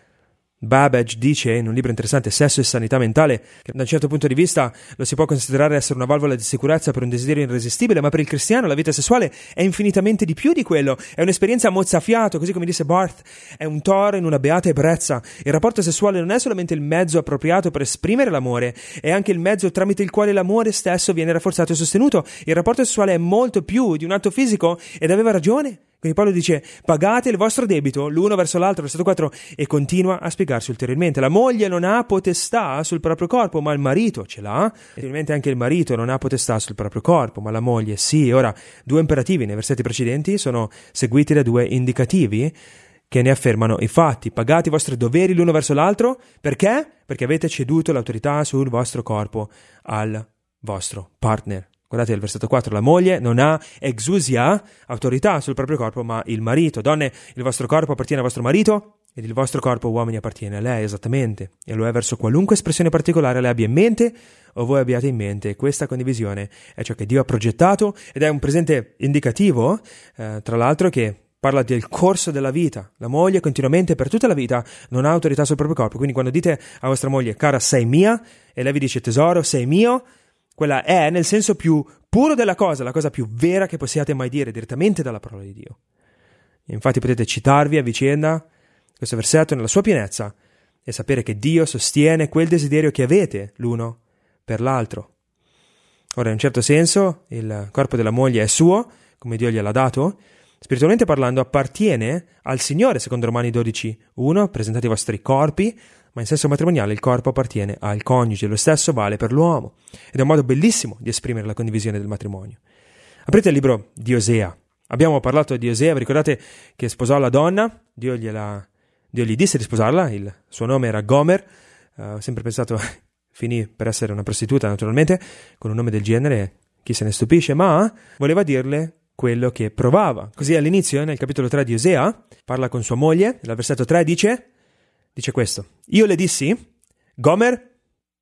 Babbage dice in un libro interessante, Sesso e sanità mentale, che da un certo punto di vista lo si può considerare essere una valvola di sicurezza per un desiderio irresistibile, ma per il cristiano la vita sessuale è infinitamente di più di quello. È un'esperienza a mozzafiato, così come disse Barth, è un toro in una beata ebbrezza. Il rapporto sessuale non è solamente il mezzo appropriato per esprimere l'amore, è anche il mezzo tramite il quale l'amore stesso viene rafforzato e sostenuto. Il rapporto sessuale è molto più di un atto fisico ed aveva ragione. Quindi Paolo dice, pagate il vostro debito l'uno verso l'altro, versetto quattro, e continua a spiegarsi ulteriormente. La moglie non ha potestà sul proprio corpo, ma il marito ce l'ha. E ovviamente anche il marito non ha potestà sul proprio corpo, ma la moglie sì. Ora, due imperativi nei versetti precedenti sono seguiti da due indicativi che ne affermano i fatti. Pagate i vostri doveri l'uno verso l'altro. Perché? Perché avete ceduto l'autorità sul vostro corpo al vostro partner. Guardate il versetto quattro, la moglie non ha exousia, autorità sul proprio corpo, ma il marito. Donne, il vostro corpo appartiene al vostro marito ed il vostro corpo, uomini, appartiene a lei, esattamente. E lo è verso qualunque espressione particolare lei abbia in mente o voi abbiate in mente. Questa condivisione è ciò che Dio ha progettato ed è un presente indicativo, eh, tra l'altro, che parla del corso della vita. La moglie continuamente per tutta la vita non ha autorità sul proprio corpo. Quindi quando dite a vostra moglie, cara, sei mia, e lei vi dice, tesoro, sei mio, quella è nel senso più puro della cosa, la cosa più vera che possiate mai dire direttamente dalla parola di Dio. Infatti potete citarvi a vicenda questo versetto nella sua pienezza e sapere che Dio sostiene quel desiderio che avete l'uno per l'altro. Ora, in un certo senso, il corpo della moglie è suo, come Dio gliel'ha dato. Spiritualmente parlando, appartiene al Signore, secondo Romani dodici uno, presentate i vostri corpi, ma in senso matrimoniale il corpo appartiene al coniuge, lo stesso vale per l'uomo. Ed è un modo bellissimo di esprimere la condivisione del matrimonio. Aprite il libro di Osea. Abbiamo parlato di Osea, vi ricordate che sposò la donna, Dio, gliela, Dio gli disse di sposarla, il suo nome era Gomer, uh, ho sempre pensato finì per essere una prostituta naturalmente, con un nome del genere, chi se ne stupisce, ma voleva dirle quello che provava. Così all'inizio, nel capitolo tre di Osea, parla con sua moglie, dal versetto tre dice... Dice questo, io le dissi, Gomer,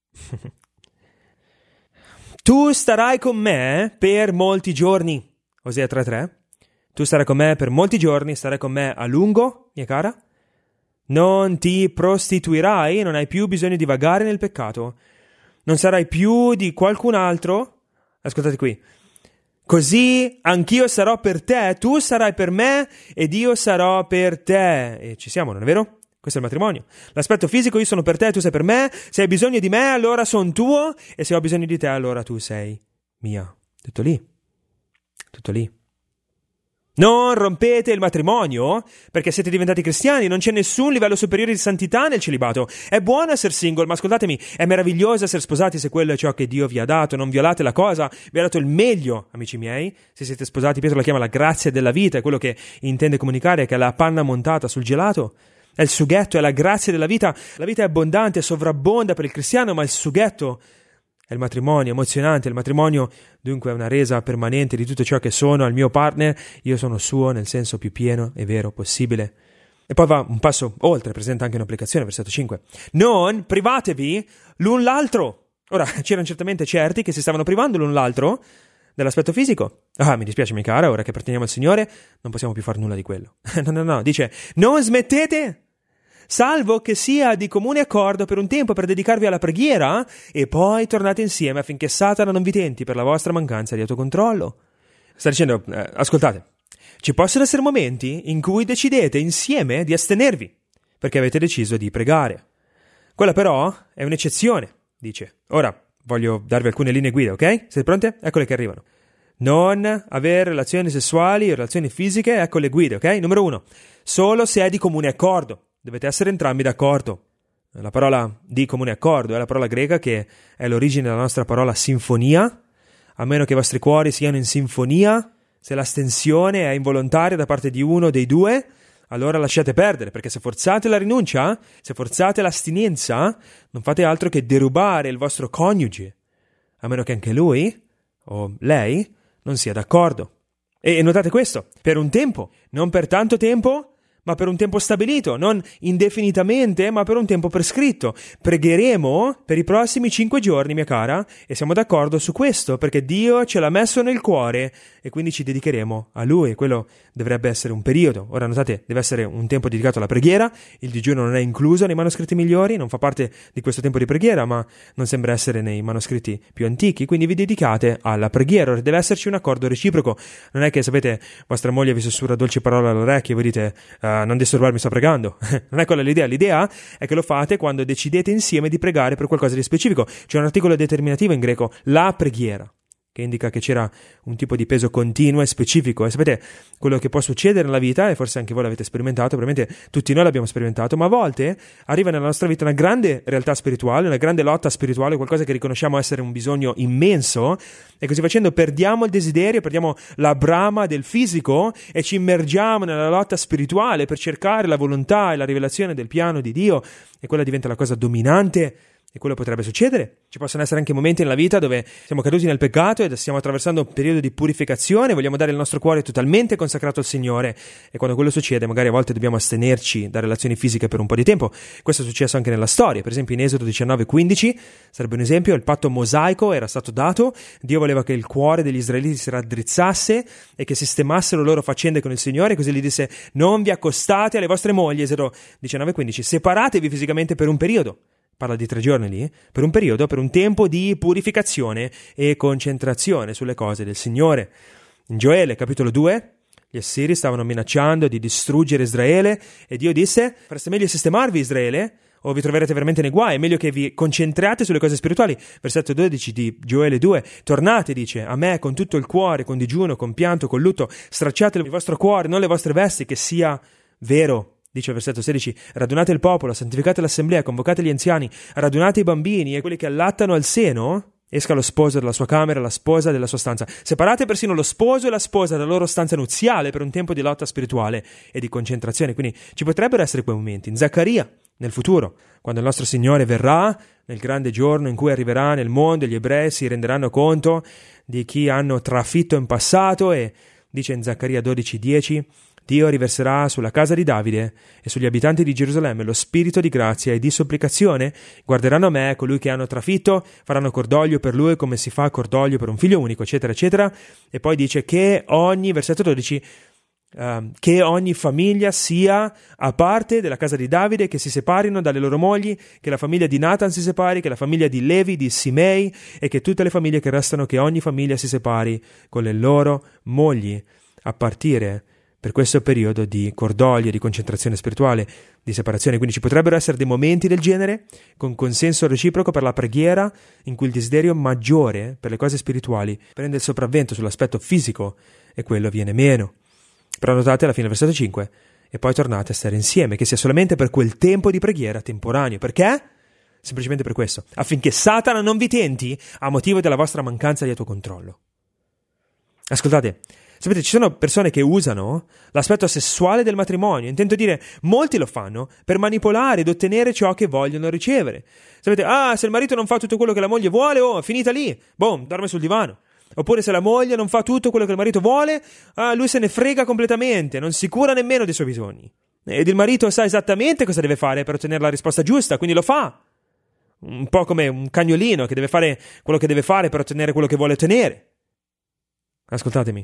tu starai con me per molti giorni. Osea tre tre, tu starai con me per molti giorni, starai con me a lungo, mia cara. Non ti prostituirai, non hai più bisogno di vagare nel peccato. Non sarai più di qualcun altro. Ascoltate qui. Così anch'io sarò per te, tu sarai per me ed io sarò per te. E ci siamo, non è vero? Questo è il matrimonio. L'aspetto fisico, io sono per te, tu sei per me. Se hai bisogno di me, allora sono tuo. E se ho bisogno di te, allora tu sei mia. Tutto lì. Tutto lì. Non rompete il matrimonio perché siete diventati cristiani. Non c'è nessun livello superiore di santità nel celibato. È buono essere single, ma ascoltatemi, è meraviglioso essere sposati se quello è ciò che Dio vi ha dato. Non violate la cosa. Vi ha dato il meglio, amici miei. Se siete sposati, Pietro la chiama la grazia della vita. È quello che intende comunicare, che è la panna montata sul gelato. È il sughetto, è la grazia della vita. La vita è abbondante, sovrabbonda per il cristiano, ma il sughetto è il matrimonio, emozionante. Il matrimonio dunque è una resa permanente di tutto ciò che sono al mio partner. Io sono suo nel senso più pieno e vero possibile. E poi va un passo oltre, presenta anche un'applicazione, versetto cinque. Non privatevi l'un l'altro. Ora, c'erano certamente certi che si stavano privando l'un l'altro dell'aspetto fisico. Ah, mi dispiace, mia cara, ora che apparteniamo al Signore non possiamo più fare nulla di quello. no, no, no, dice, non smettete, salvo che sia di comune accordo per un tempo per dedicarvi alla preghiera e poi tornate insieme affinché Satana non vi tenti per la vostra mancanza di autocontrollo. Sta dicendo, eh, ascoltate, ci possono essere momenti in cui decidete insieme di astenervi perché avete deciso di pregare. Quella però è un'eccezione, dice. Ora, voglio darvi alcune linee guida, ok? Siete pronte? Eccole che arrivano. Non avere relazioni sessuali o relazioni fisiche, ecco le guide, ok? Numero uno, solo se è di comune accordo. Dovete essere entrambi d'accordo. La parola di comune accordo è la parola greca che è l'origine della nostra parola sinfonia. A meno che i vostri cuori siano in sinfonia, se l'astensione è involontaria da parte di uno dei due, allora lasciate perdere, perché se forzate la rinuncia, se forzate l'astinenza, non fate altro che derubare il vostro coniuge, a meno che anche lui o lei non sia d'accordo. E notate questo, per un tempo, non per tanto tempo, ma per un tempo stabilito, non indefinitamente, ma per un tempo prescritto. Pregheremo per i prossimi cinque giorni, mia cara, e siamo d'accordo su questo, perché Dio ce l'ha messo nel cuore e quindi ci dedicheremo a Lui. Quello dovrebbe essere un periodo. Ora notate, deve essere un tempo dedicato alla preghiera, il digiuno non è incluso nei manoscritti migliori, non fa parte di questo tempo di preghiera, ma non sembra essere nei manoscritti più antichi, quindi vi dedicate alla preghiera. Ora, deve esserci un accordo reciproco. Non è che, sapete, vostra moglie vi sussurra dolci parole all'orecchio e voi dite uh, non disturbarmi, sto pregando. Non è quella l'idea. L'idea è che lo fate quando decidete insieme di pregare per qualcosa di specifico. C'è un articolo determinativo in greco, la preghiera, che indica che c'era un tipo di peso continuo e specifico. E sapete, quello che può succedere nella vita, e forse anche voi l'avete sperimentato, probabilmente tutti noi l'abbiamo sperimentato, ma a volte arriva nella nostra vita una grande realtà spirituale, una grande lotta spirituale, qualcosa che riconosciamo essere un bisogno immenso, e così facendo perdiamo il desiderio, perdiamo la brama del fisico e ci immergiamo nella lotta spirituale per cercare la volontà e la rivelazione del piano di Dio, e quella diventa la cosa dominante. E quello potrebbe succedere. Ci possono essere anche momenti nella vita dove siamo caduti nel peccato e stiamo attraversando un periodo di purificazione, vogliamo dare il nostro cuore totalmente consacrato al Signore, e quando quello succede magari a volte dobbiamo astenerci da relazioni fisiche per un po' di tempo. Questo è successo anche nella storia, per esempio in Esodo diciannove quindici sarebbe un esempio. Il patto mosaico era stato dato, Dio voleva che il cuore degli israeliti si raddrizzasse e che sistemassero le loro faccende con il Signore, così gli disse: non vi accostate alle vostre mogli, Esodo diciannove quindici, separatevi fisicamente per un periodo. Parla di tre giorni lì, per un periodo, per un tempo di purificazione e concentrazione sulle cose del Signore. In Gioele, capitolo due, gli assiri stavano minacciando di distruggere Israele e Dio disse: fareste meglio sistemarvi Israele o vi troverete veramente nei guai, è meglio che vi concentriate sulle cose spirituali. Versetto dodici di Gioele due, tornate, dice, a me con tutto il cuore, con digiuno, con pianto, con lutto, stracciate il vostro cuore, non le vostre vesti, che sia vero. Dice il versetto sedici, radunate il popolo, santificate l'assemblea, convocate gli anziani, radunate i bambini e quelli che allattano al seno. Esca lo sposo dalla sua camera, la sposa della sua stanza. Separate persino lo sposo e la sposa dalla loro stanza nuziale per un tempo di lotta spirituale e di concentrazione. Quindi ci potrebbero essere quei momenti. In Zaccaria, nel futuro, quando il nostro Signore verrà, nel grande giorno in cui arriverà nel mondo, gli ebrei si renderanno conto di chi hanno trafitto in passato, e dice in Zaccaria dodici dieci, Dio riverserà sulla casa di Davide e sugli abitanti di Gerusalemme lo spirito di grazia e di supplicazione, guarderanno a me, colui che hanno trafitto, faranno cordoglio per lui come si fa cordoglio per un figlio unico, eccetera, eccetera. E poi dice che ogni, versetto dodici, uh, che ogni famiglia sia a parte della casa di Davide, che si separino dalle loro mogli, che la famiglia di Nathan si separi, che la famiglia di Levi, di Simei, e che tutte le famiglie che restano, che ogni famiglia si separi con le loro mogli, a partire per questo periodo di cordoglio, di concentrazione spirituale, di separazione. Quindi ci potrebbero essere dei momenti del genere, con consenso reciproco per la preghiera, in cui il desiderio maggiore per le cose spirituali prende il sopravvento sull'aspetto fisico e quello viene meno. Però notate alla fine del versetto cinque, e poi tornate a stare insieme, che sia solamente per quel tempo di preghiera temporaneo. Perché? Semplicemente per questo, affinché Satana non vi tenti a motivo della vostra mancanza di autocontrollo. Ascoltate, sapete, ci sono persone che usano l'aspetto sessuale del matrimonio, intendo dire, molti lo fanno per manipolare ed ottenere ciò che vogliono ricevere. Sapete, ah, se il marito non fa tutto quello che la moglie vuole, oh, finita lì, boom, dorme sul divano. Oppure se la moglie non fa tutto quello che il marito vuole, ah, lui se ne frega completamente, non si cura nemmeno dei suoi bisogni. Ed il marito sa esattamente cosa deve fare per ottenere la risposta giusta, quindi lo fa. Un po' come un cagnolino che deve fare quello che deve fare per ottenere quello che vuole ottenere. Ascoltatemi.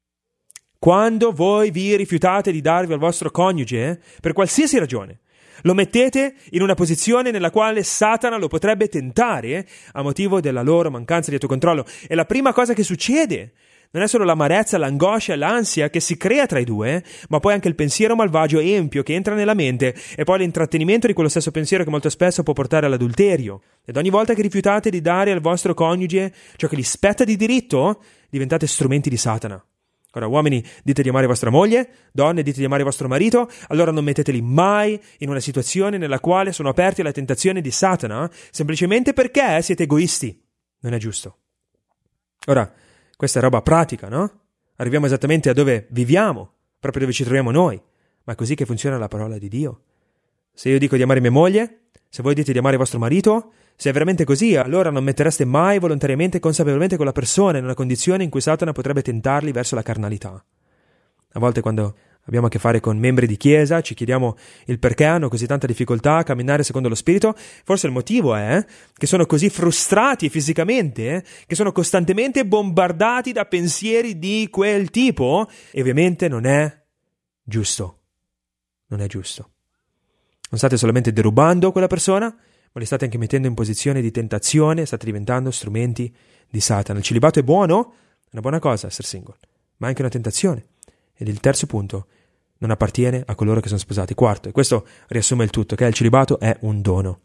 Quando voi vi rifiutate di darvi al vostro coniuge, per qualsiasi ragione, lo mettete in una posizione nella quale Satana lo potrebbe tentare a motivo della loro mancanza di autocontrollo. E la prima cosa che succede non è solo l'amarezza, l'angoscia e l'ansia che si crea tra i due, ma poi anche il pensiero malvagio e empio che entra nella mente, e poi l'intrattenimento di quello stesso pensiero che molto spesso può portare all'adulterio. Ed ogni volta che rifiutate di dare al vostro coniuge ciò che gli spetta di diritto, diventate strumenti di Satana. Ora, uomini, dite di amare vostra moglie, donne, dite di amare vostro marito, allora non metteteli mai in una situazione nella quale sono aperti alla tentazione di Satana, semplicemente perché siete egoisti. Non è giusto. Ora, questa è roba pratica, no? Arriviamo esattamente a dove viviamo, proprio dove ci troviamo noi. Ma è così che funziona la parola di Dio. Se io dico di amare mia moglie, se voi dite di amare vostro marito, se è veramente così, allora non mettereste mai volontariamente e consapevolmente quella persona in una condizione in cui Satana potrebbe tentarli verso la carnalità. A volte quando abbiamo a che fare con membri di chiesa, ci chiediamo il perché hanno così tanta difficoltà a camminare secondo lo Spirito. Forse il motivo è che sono così frustrati fisicamente, che sono costantemente bombardati da pensieri di quel tipo, e ovviamente non è giusto. Non è giusto. Non state solamente derubando quella persona, ma li state anche mettendo in posizione di tentazione, state diventando strumenti di Satana. Il celibato è buono, è una buona cosa essere single, ma è anche una tentazione. Ed il terzo punto, non appartiene a coloro che sono sposati. Quarto, e questo riassume il tutto, che il celibato è un dono.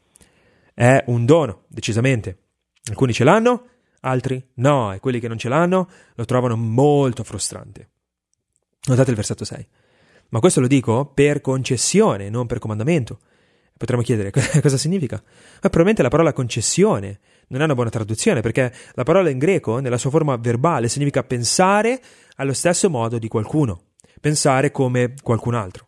È un dono, decisamente. Alcuni ce l'hanno, altri no, e quelli che non ce l'hanno lo trovano molto frustrante. Notate il versetto sei. Ma questo lo dico per concessione, non per comandamento. Potremmo chiedere cosa significa? Ma probabilmente la parola concessione non è una buona traduzione, perché la parola in greco, nella sua forma verbale, significa pensare allo stesso modo di qualcuno, pensare come qualcun altro.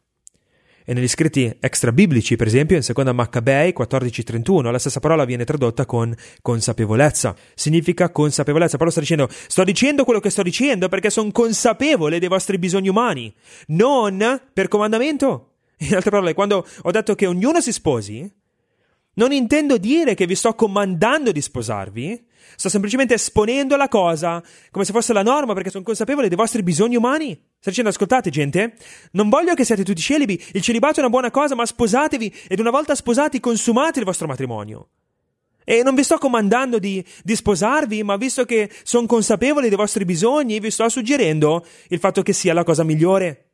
E negli scritti extra biblici, per esempio, in seconda Maccabei quattordici trentuno, la stessa parola viene tradotta con consapevolezza. Significa consapevolezza. Paolo sta dicendo, sto dicendo quello che sto dicendo perché sono consapevole dei vostri bisogni umani, non per comandamento. In altre parole, quando ho detto che ognuno si sposi, non intendo dire che vi sto comandando di sposarvi, sto semplicemente esponendo la cosa come se fosse la norma, perché sono consapevole dei vostri bisogni umani. Sto dicendo, ascoltate gente, non voglio che siate tutti celibi, il celibato è una buona cosa, ma sposatevi ed una volta sposati consumate il vostro matrimonio. E non vi sto comandando di, di sposarvi, ma visto che sono consapevole dei vostri bisogni, vi sto suggerendo il fatto che sia la cosa migliore.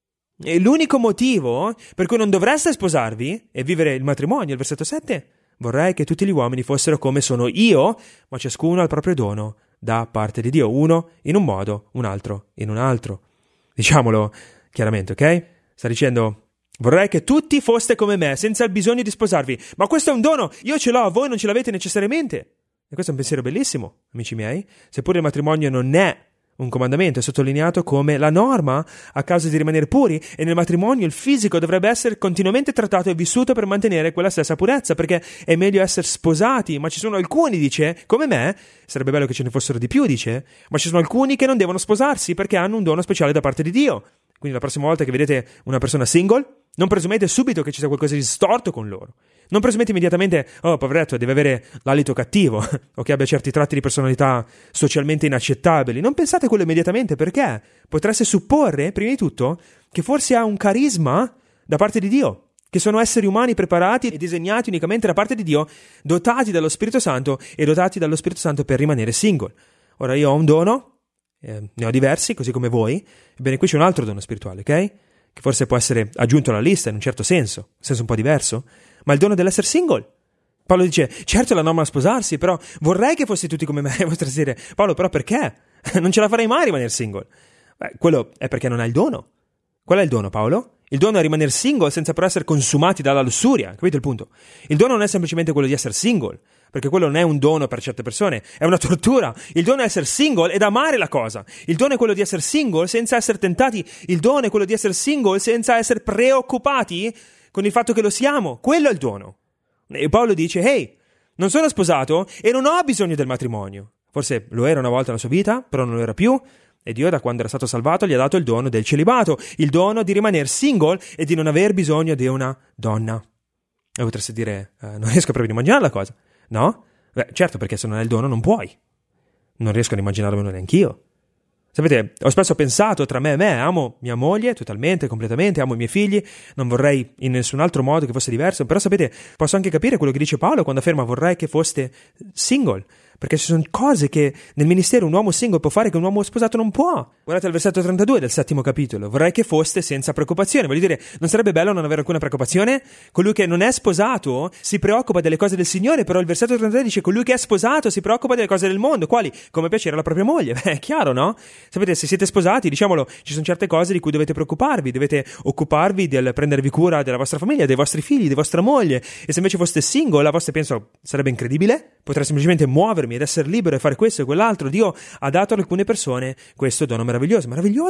E l'unico motivo per cui non dovreste sposarvi e vivere il matrimonio, il versetto sette, vorrei che tutti gli uomini fossero come sono io, ma ciascuno ha il proprio dono da parte di Dio, uno in un modo, un altro in un altro. Diciamolo chiaramente, ok? Sta dicendo, vorrei che tutti foste come me, senza il bisogno di sposarvi, ma questo è un dono, io ce l'ho, voi non ce l'avete necessariamente. E questo è un pensiero bellissimo, amici miei, seppure il matrimonio non è un comandamento, è sottolineato come la norma a causa di rimanere puri, e nel matrimonio il fisico dovrebbe essere continuamente trattato e vissuto per mantenere quella stessa purezza, perché è meglio essere sposati, ma ci sono alcuni, dice, come me, sarebbe bello che ce ne fossero di più, dice, ma ci sono alcuni che non devono sposarsi perché hanno un dono speciale da parte di Dio. Quindi la prossima volta che vedete una persona single, non presumete subito che ci sia qualcosa di storto con loro. Non presumete immediatamente, oh, poveretto, deve avere l'alito cattivo, o che abbia certi tratti di personalità socialmente inaccettabili. Non pensate quello immediatamente, perché potreste supporre, prima di tutto, che forse ha un carisma da parte di Dio, che sono esseri umani preparati e disegnati unicamente da parte di Dio, dotati dallo Spirito Santo e dotati dallo Spirito Santo per rimanere single. Ora io ho un dono, eh, ne ho diversi, così come voi. Ebbene, qui c'è un altro dono spirituale, ok? Che forse può essere aggiunto alla lista in un certo senso, in senso un po' diverso, ma il dono dell'essere single. Paolo dice, certo è la norma a sposarsi, però vorrei che foste tutti come me. E potreste dire, Paolo, però perché? Non ce la farei mai a rimanere single. Beh, quello è perché non hai il dono. Qual è il dono, Paolo? Il dono è rimanere single senza però essere consumati dalla lussuria. Capite il punto? Il dono non è semplicemente quello di essere single, perché quello non è un dono per certe persone, è una tortura. Il dono è essere single ed amare la cosa. Il dono è quello di essere single senza essere tentati. Il dono è quello di essere single senza essere preoccupati con il fatto che lo siamo. Quello è il dono. E Paolo dice, hey, non sono sposato e non ho bisogno del matrimonio. Forse lo era una volta nella sua vita, però non lo era più. E Dio, da quando era stato salvato, gli ha dato il dono del celibato, il dono di rimanere single e di non aver bisogno di una donna. E potreste dire, eh, non riesco proprio ad immaginare la cosa. No? Beh, certo, perché se non hai il dono non puoi. Non riesco ad immaginarmelo neanch'io. Sapete, ho spesso pensato tra me e me, amo mia moglie totalmente, completamente, amo i miei figli, non vorrei in nessun altro modo che fosse diverso, però sapete, posso anche capire quello che dice Paolo quando afferma vorrei che foste single, perché ci sono cose che nel ministero un uomo single può fare che un uomo sposato non può. Guardate il versetto trentadue del settimo capitolo, vorrei che foste senza preoccupazione. Voglio dire, non sarebbe bello non avere alcuna preoccupazione? Colui che non è sposato si preoccupa delle cose del Signore, però il versetto trentadue dice colui che è sposato si preoccupa delle cose del mondo. Quali? Come piacere alla propria moglie. Beh, è chiaro, no? Sapete, se siete sposati, diciamolo, ci sono certe cose di cui dovete preoccuparvi, dovete occuparvi del prendervi cura della vostra famiglia, dei vostri figli, di vostra moglie. E se invece foste single, a volte penso, sarebbe incredibile, potrei semplicemente muovermi ed essere libero e fare questo e quell'altro. Dio ha dato ad alcune persone questo dono meraviglioso, meraviglioso.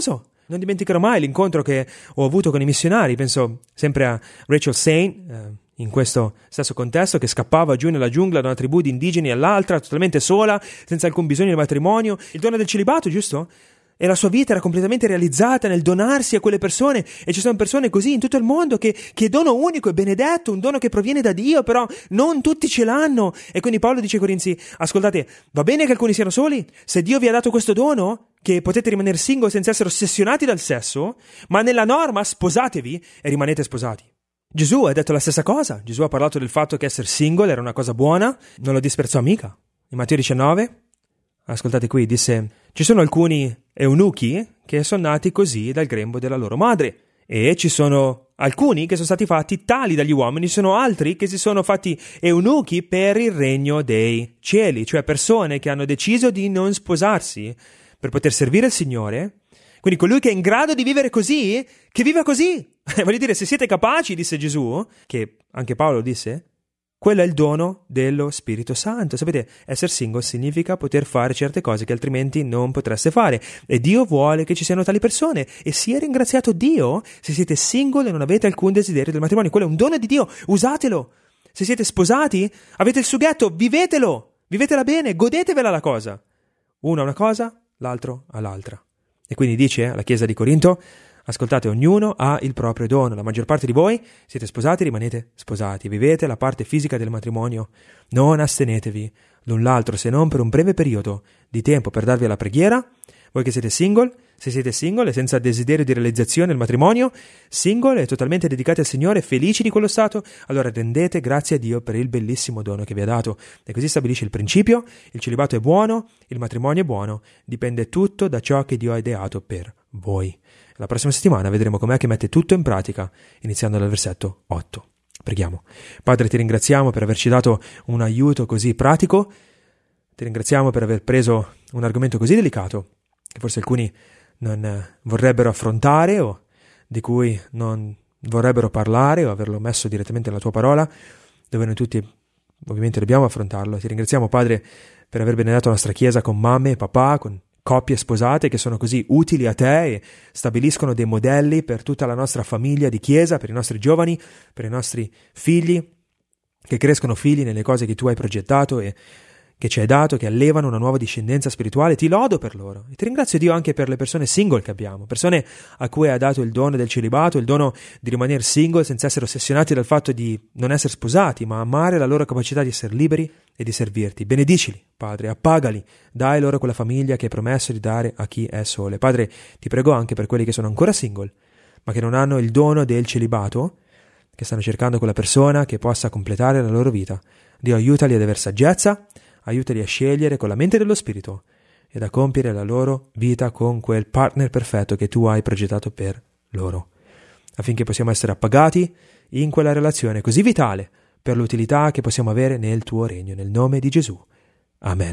Non dimenticherò mai l'incontro che ho avuto con i missionari, penso sempre a Rachel Saint, eh, in questo stesso contesto, che scappava giù nella giungla da una tribù di indigeni all'altra, totalmente sola, senza alcun bisogno di matrimonio, il dono del celibato, giusto? E la sua vita era completamente realizzata nel donarsi a quelle persone, e ci sono persone così in tutto il mondo che, che dono unico e benedetto, un dono che proviene da Dio, però non tutti ce l'hanno. E quindi Paolo dice ai Corinzi: ascoltate, va bene che alcuni siano soli? Se Dio vi ha dato questo dono, che potete rimanere single senza essere ossessionati dal sesso, ma nella norma sposatevi e rimanete sposati. Gesù ha detto la stessa cosa. Gesù ha parlato del fatto che essere single era una cosa buona, non lo disprezzò mica. In Matteo diciannove, ascoltate qui, disse: ci sono alcuni eunuchi che sono nati così dal grembo della loro madre, e ci sono alcuni che sono stati fatti tali dagli uomini, ci sono altri che si sono fatti eunuchi per il regno dei cieli, cioè persone che hanno deciso di non sposarsi per poter servire il Signore. Quindi colui che è in grado di vivere così, che viva così. Voglio dire, se siete capaci, disse Gesù, che anche Paolo disse, quello è il dono dello Spirito Santo. Sapete, essere single significa poter fare certe cose che altrimenti non potreste fare. E Dio vuole che ci siano tali persone. E sia ringraziato Dio se siete single e non avete alcun desiderio del matrimonio. Quello è un dono di Dio, usatelo. Se siete sposati, avete il sughetto, vivetelo. Vivetela bene, godetevela la cosa. Uno ha una cosa, l'altro ha l'altra. E quindi dice alla Chiesa di Corinto: ascoltate, ognuno ha il proprio dono. La maggior parte di voi siete sposati, rimanete sposati, vivete la parte fisica del matrimonio. Non astenetevi l'un l'altro, se non per un breve periodo di tempo per darvi alla preghiera. Voi che siete single, se siete single e senza desiderio di realizzazione del matrimonio, single e totalmente dedicati al Signore, felici di quello stato, allora rendete grazie a Dio per il bellissimo dono che vi ha dato. E così stabilisce il principio: il celibato è buono, il matrimonio è buono, dipende tutto da ciò che Dio ha ideato per voi. La prossima settimana vedremo com'è che mette tutto in pratica, iniziando dal versetto otto. Preghiamo. Padre, ti ringraziamo per averci dato un aiuto così pratico, ti ringraziamo per aver preso un argomento così delicato, che forse alcuni non vorrebbero affrontare o di cui non vorrebbero parlare o averlo messo direttamente nella tua parola, dove noi tutti ovviamente dobbiamo affrontarlo. Ti ringraziamo, Padre, per aver benedato la nostra Chiesa con mamme e papà, con coppie sposate che sono così utili a te e stabiliscono dei modelli per tutta la nostra famiglia di Chiesa, per i nostri giovani, per i nostri figli, che crescono figli nelle cose che tu hai progettato e che ci hai dato, che allevano una nuova discendenza spirituale. Ti lodo per loro e ti ringrazio, Dio, anche per le persone single che abbiamo, persone a cui hai dato il dono del celibato, il dono di rimanere single senza essere ossessionati dal fatto di non essere sposati, ma amare la loro capacità di essere liberi e di servirti. Benedicili, Padre, appagali, dai loro quella famiglia che hai promesso di dare a chi è sole. Padre, ti prego anche per quelli che sono ancora single, ma che non hanno il dono del celibato, che stanno cercando quella persona che possa completare la loro vita. Dio, aiutali ad aver saggezza, aiutali a scegliere con la mente dello Spirito ed a compiere la loro vita con quel partner perfetto che tu hai progettato per loro, affinché possiamo essere appagati in quella relazione così vitale per l'utilità che possiamo avere nel tuo regno, nel nome di Gesù. Amen.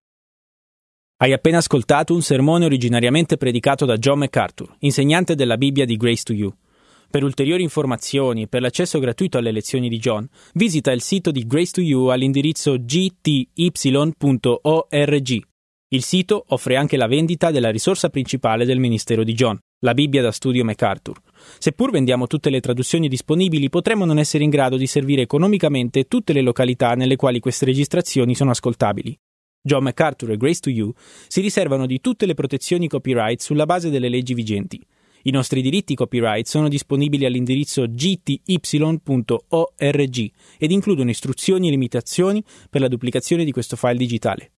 Hai appena ascoltato un sermone originariamente predicato da John MacArthur, insegnante della Bibbia di Grace to You. Per ulteriori informazioni e per l'accesso gratuito alle lezioni di John, visita il sito di Grace to You all'indirizzo g t y punto org. Il sito offre anche la vendita della risorsa principale del ministero di John, la Bibbia da studio MacArthur. Seppur vendiamo tutte le traduzioni disponibili, potremmo non essere in grado di servire economicamente tutte le località nelle quali queste registrazioni sono ascoltabili. John MacArthur e Grace to You si riservano di tutte le protezioni copyright sulla base delle leggi vigenti. I nostri diritti copyright sono disponibili all'indirizzo g t y punto org ed includono istruzioni e limitazioni per la duplicazione di questo file digitale.